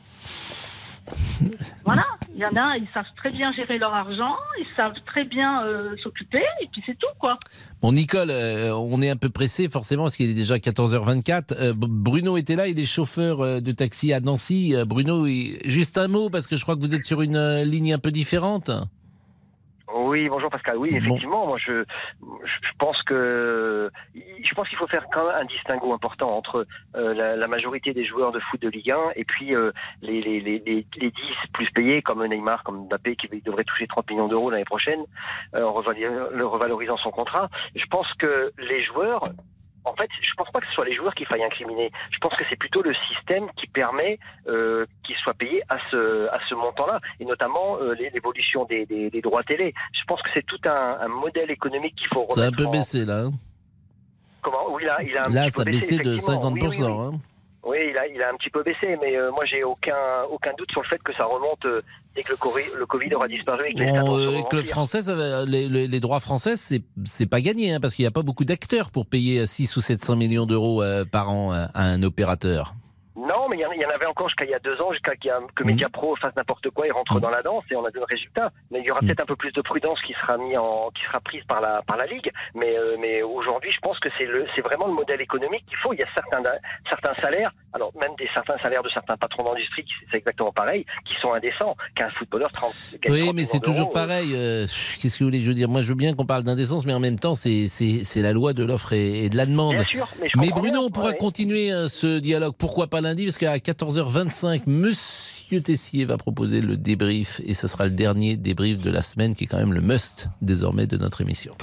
S4: Voilà, il y en a, ils savent très bien gérer leur argent, ils savent très bien euh, s'occuper, et puis c'est tout, quoi.
S3: Bon Nicole, euh, on est un peu pressé forcément parce qu'il est déjà quatorze heures vingt-quatre. Euh, Bruno était là, il est chauffeur euh, de taxi à Nancy. Euh, Bruno, il- juste un mot parce que je crois que vous êtes sur une euh, ligne un peu différente.
S9: Oui, bonjour Pascal. Oui, effectivement, moi je, je pense que je pense qu'il faut faire quand même un distinguo important entre euh, la, la majorité des joueurs de foot de Ligue un et puis euh, les, les, les, les, les dix plus payés comme Neymar, comme Mbappé qui devrait toucher trente millions d'euros l'année prochaine euh, en revalorisant, le revalorisant son contrat. Je pense que les joueurs, en fait, je pense pas que ce soit les joueurs qu'il faille incriminer. Je pense que c'est plutôt le système qui permet euh, qu'ils soient payés à ce à ce montant-là, et notamment euh, l'évolution des, des, des droits télé. Je pense que c'est tout un, un modèle économique qu'il faut remettre.
S3: Ça a un peu
S9: en-
S3: baissé là. hein.
S9: Comment? Oui, là, il a un
S3: Là,
S9: petit
S3: ça a
S9: peu
S3: baissé de
S9: effectivement.
S3: cinquante pour cent.
S9: Oui, oui, oui.
S3: hein.
S9: Oui, il a, il a un petit peu baissé, mais euh, moi j'ai aucun aucun doute sur le fait que ça remonte euh, dès que le Covid, le Covid aura disparu et que les stades
S3: Bon,
S9: vont se
S3: euh, avec le
S9: remplir.
S3: français, ça va- les, les- les droits français, c'est c'est pas gagné hein, parce qu'il n'y a pas beaucoup d'acteurs pour payer six ou sept cents millions d'euros euh, par an euh, à un opérateur.
S9: Non, mais il y en- il y en avait encore jusqu'à il y a deux ans, jusqu'à qu'il y a-
S3: Mmh.
S9: que Mediapro fasse n'importe quoi et rentre dans la danse et on a vu le résultat. Mais il y aura
S3: Mmh.
S9: peut-être un peu plus de prudence qui sera mis en, qui sera prise par la par la ligue. Mais euh, mais aujourd'hui, je pense que c'est le c'est vraiment le modèle économique qu'il faut. Il y a certains certains salaires, alors même des certains salaires de certains patrons d'industrie, qui- c'est exactement pareil, qui sont indécents. Qu'un footballeur trente, gagne
S3: Oui,
S9: trente
S3: mais c'est
S9: millions
S3: toujours
S9: d'euros,
S3: pareil. euh, Qu'est-ce que vous voulez je veux dire? Moi, je veux bien qu'on parle d'indécence, mais en même temps, c'est c'est c'est la loi de l'offre et, et de la demande.
S9: Bien sûr, mais je comprends
S3: Bruno,
S9: bien,
S3: on pourra
S9: ouais.
S3: continuer euh, ce dialogue. Pourquoi pas lundi? Parce qu'à quatorze heures vingt-cinq, Monsieur Tessier va proposer le débrief et ce sera le dernier débrief de la semaine qui est quand même le must désormais de notre émission.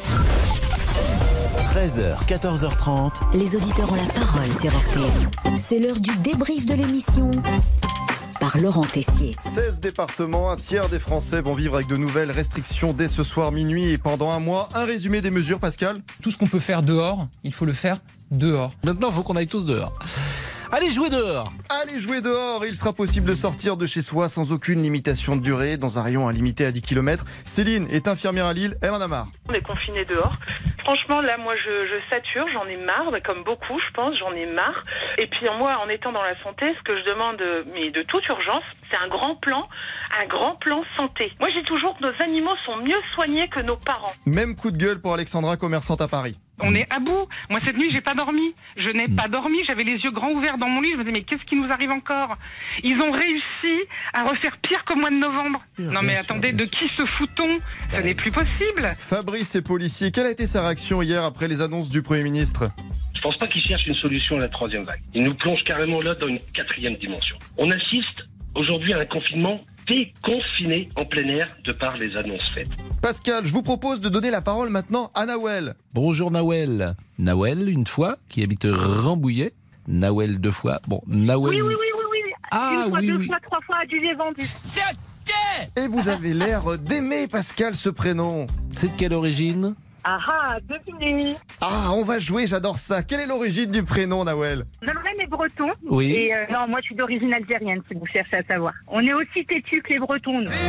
S1: treize heures, quatorze heures trente.
S2: les auditeurs ont la parole sur R T L. C'est l'heure du débrief de l'émission par Laurent Tessier.
S6: seize départements, un tiers des Français vont vivre avec de nouvelles restrictions dès ce soir minuit et pendant un mois. Un résumé des mesures, Pascal?
S8: Tout ce qu'on peut faire dehors, il faut le faire dehors.
S3: Maintenant, il faut qu'on aille tous dehors. Allez jouer dehors.
S6: Allez jouer dehors. Il sera possible de sortir de chez soi sans aucune limitation de durée dans un rayon limité à dix kilomètres. Céline est infirmière à Lille, elle en a marre.
S10: On est confinés dehors. Franchement, là, moi, je, je sature, j'en ai marre, bah, comme beaucoup, je pense, j'en ai marre. Et puis, moi, en étant dans la santé, ce que je demande, mais de toute urgence, c'est un grand plan, un grand plan santé. Moi, j'ai toujours que nos animaux sont mieux soignés que nos parents.
S6: Même coup de gueule pour Alexandra, commerçante à Paris.
S12: On est à bout. Moi, cette nuit, j'ai pas dormi. Je n'ai pas dormi. J'avais les yeux grands ouverts dans mon lit. Je me disais, mais qu'est-ce qui nous arrive encore? Ils ont réussi à refaire pire qu'au mois de novembre. Non, mais attendez, de qui se fout-on? Ce n'est plus possible.
S6: Fabrice est policier. Quelle a été sa réaction hier après les annonces du Premier ministre?
S23: Je pense pas qu'ils cherchent une solution à la troisième vague. Ils nous plongent carrément là dans une quatrième dimension. On assiste aujourd'hui à un confinement déconfiné en plein air de par les annonces faites.
S6: Pascal, je vous propose de donner la parole maintenant à Nawel.
S3: Bonjour Nawel. Nawel, une fois, qui habite Rambouillet. Nawel, deux fois. Bon, Nawel...
S11: Oui, oui, oui, oui, oui.
S3: Ah,
S11: une fois,
S3: oui,
S11: deux
S3: oui.
S11: fois, trois fois, du lait vendu.
S10: C'est ok.
S6: Et vous avez l'air d'aimer, Pascal, ce prénom.
S3: C'est de quelle origine?
S11: Ah ah, devinez.
S6: Ah, on va jouer, j'adore ça. Quelle est l'origine du prénom, Nawel?
S11: Nolwenn est breton.
S3: Oui.
S11: Et euh, non, moi, je suis d'origine algérienne, si vous cherchez à savoir. On est aussi têtus que les Bretons, nous.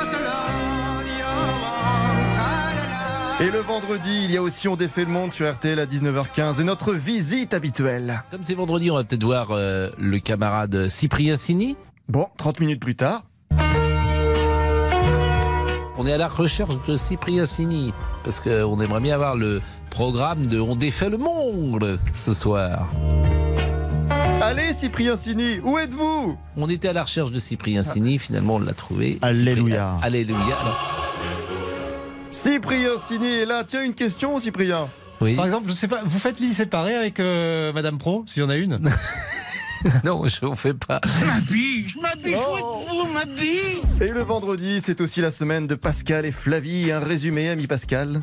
S6: Et le vendredi, il y a aussi On défait le monde sur R T L à dix-neuf heures quinze et notre visite habituelle.
S3: Comme c'est vendredi, on va peut-être voir euh, le camarade Cyprien Sini.
S6: Bon, trente minutes plus tard.
S3: On est à la recherche de Cyprien Sini parce qu'on aimerait bien avoir le programme de On défait le monde ce soir.
S6: Allez, Cyprien Sini, où êtes-vous?
S3: On était à la recherche de Cyprien Sini, finalement on l'a trouvé.
S17: Alléluia.
S3: Cyprien... Alléluia. Alors...
S6: Cyprien Sini est là. Tiens, une question, Cyprien.
S3: Oui.
S7: Par exemple, je sais pas, vous faites lit séparé avec euh, Madame Pro, s'il y en a une?
S3: Non, je ne fais pas.
S10: Ma biche, ma biche, où êtes-vous, ma biche?
S6: Et le vendredi, c'est aussi la semaine de Pascal et Flavie. Un résumé, ami Pascal.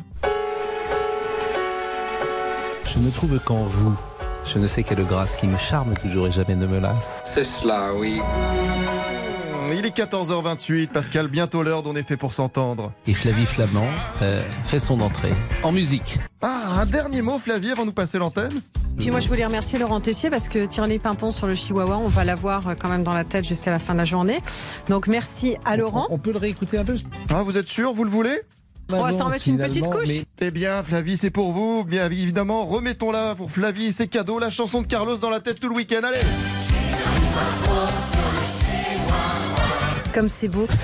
S3: Je ne trouve qu'en vous. Je ne sais quelle grâce qui me charme toujours et jamais ne me lasse.
S23: C'est cela, oui.
S6: Il est quatorze heures vingt-huit. Pascal, bientôt l'heure d'On est fait pour s'entendre.
S3: Et Flavie Flamand euh, fait son entrée en musique.
S6: Ah, un dernier mot, Flavie, avant de nous passer l'antenne.
S24: Puis moi, je voulais remercier Laurent Tessier parce que tirer pimpons sur le chihuahua, on va l'avoir quand même dans la tête jusqu'à la fin de la journée. Donc merci à Laurent.
S3: On peut le réécouter un peu?
S6: Ah, vous êtes sûr? Vous le voulez?
S24: On va s'en remettre une petite couche.
S3: Mais...
S6: Eh bien, Flavie, c'est pour vous. Bien évidemment, remettons-la pour Flavie. C'est cadeau, la chanson de Carlos dans la tête tout le week-end. Allez!
S24: Comme c'est beau.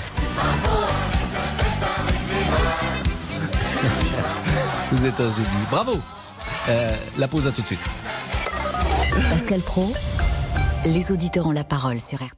S3: Vous êtes un génie. Bravo. Euh, la pause à tout de suite.
S2: Pascal Pro, les auditeurs ont la parole sur R T L.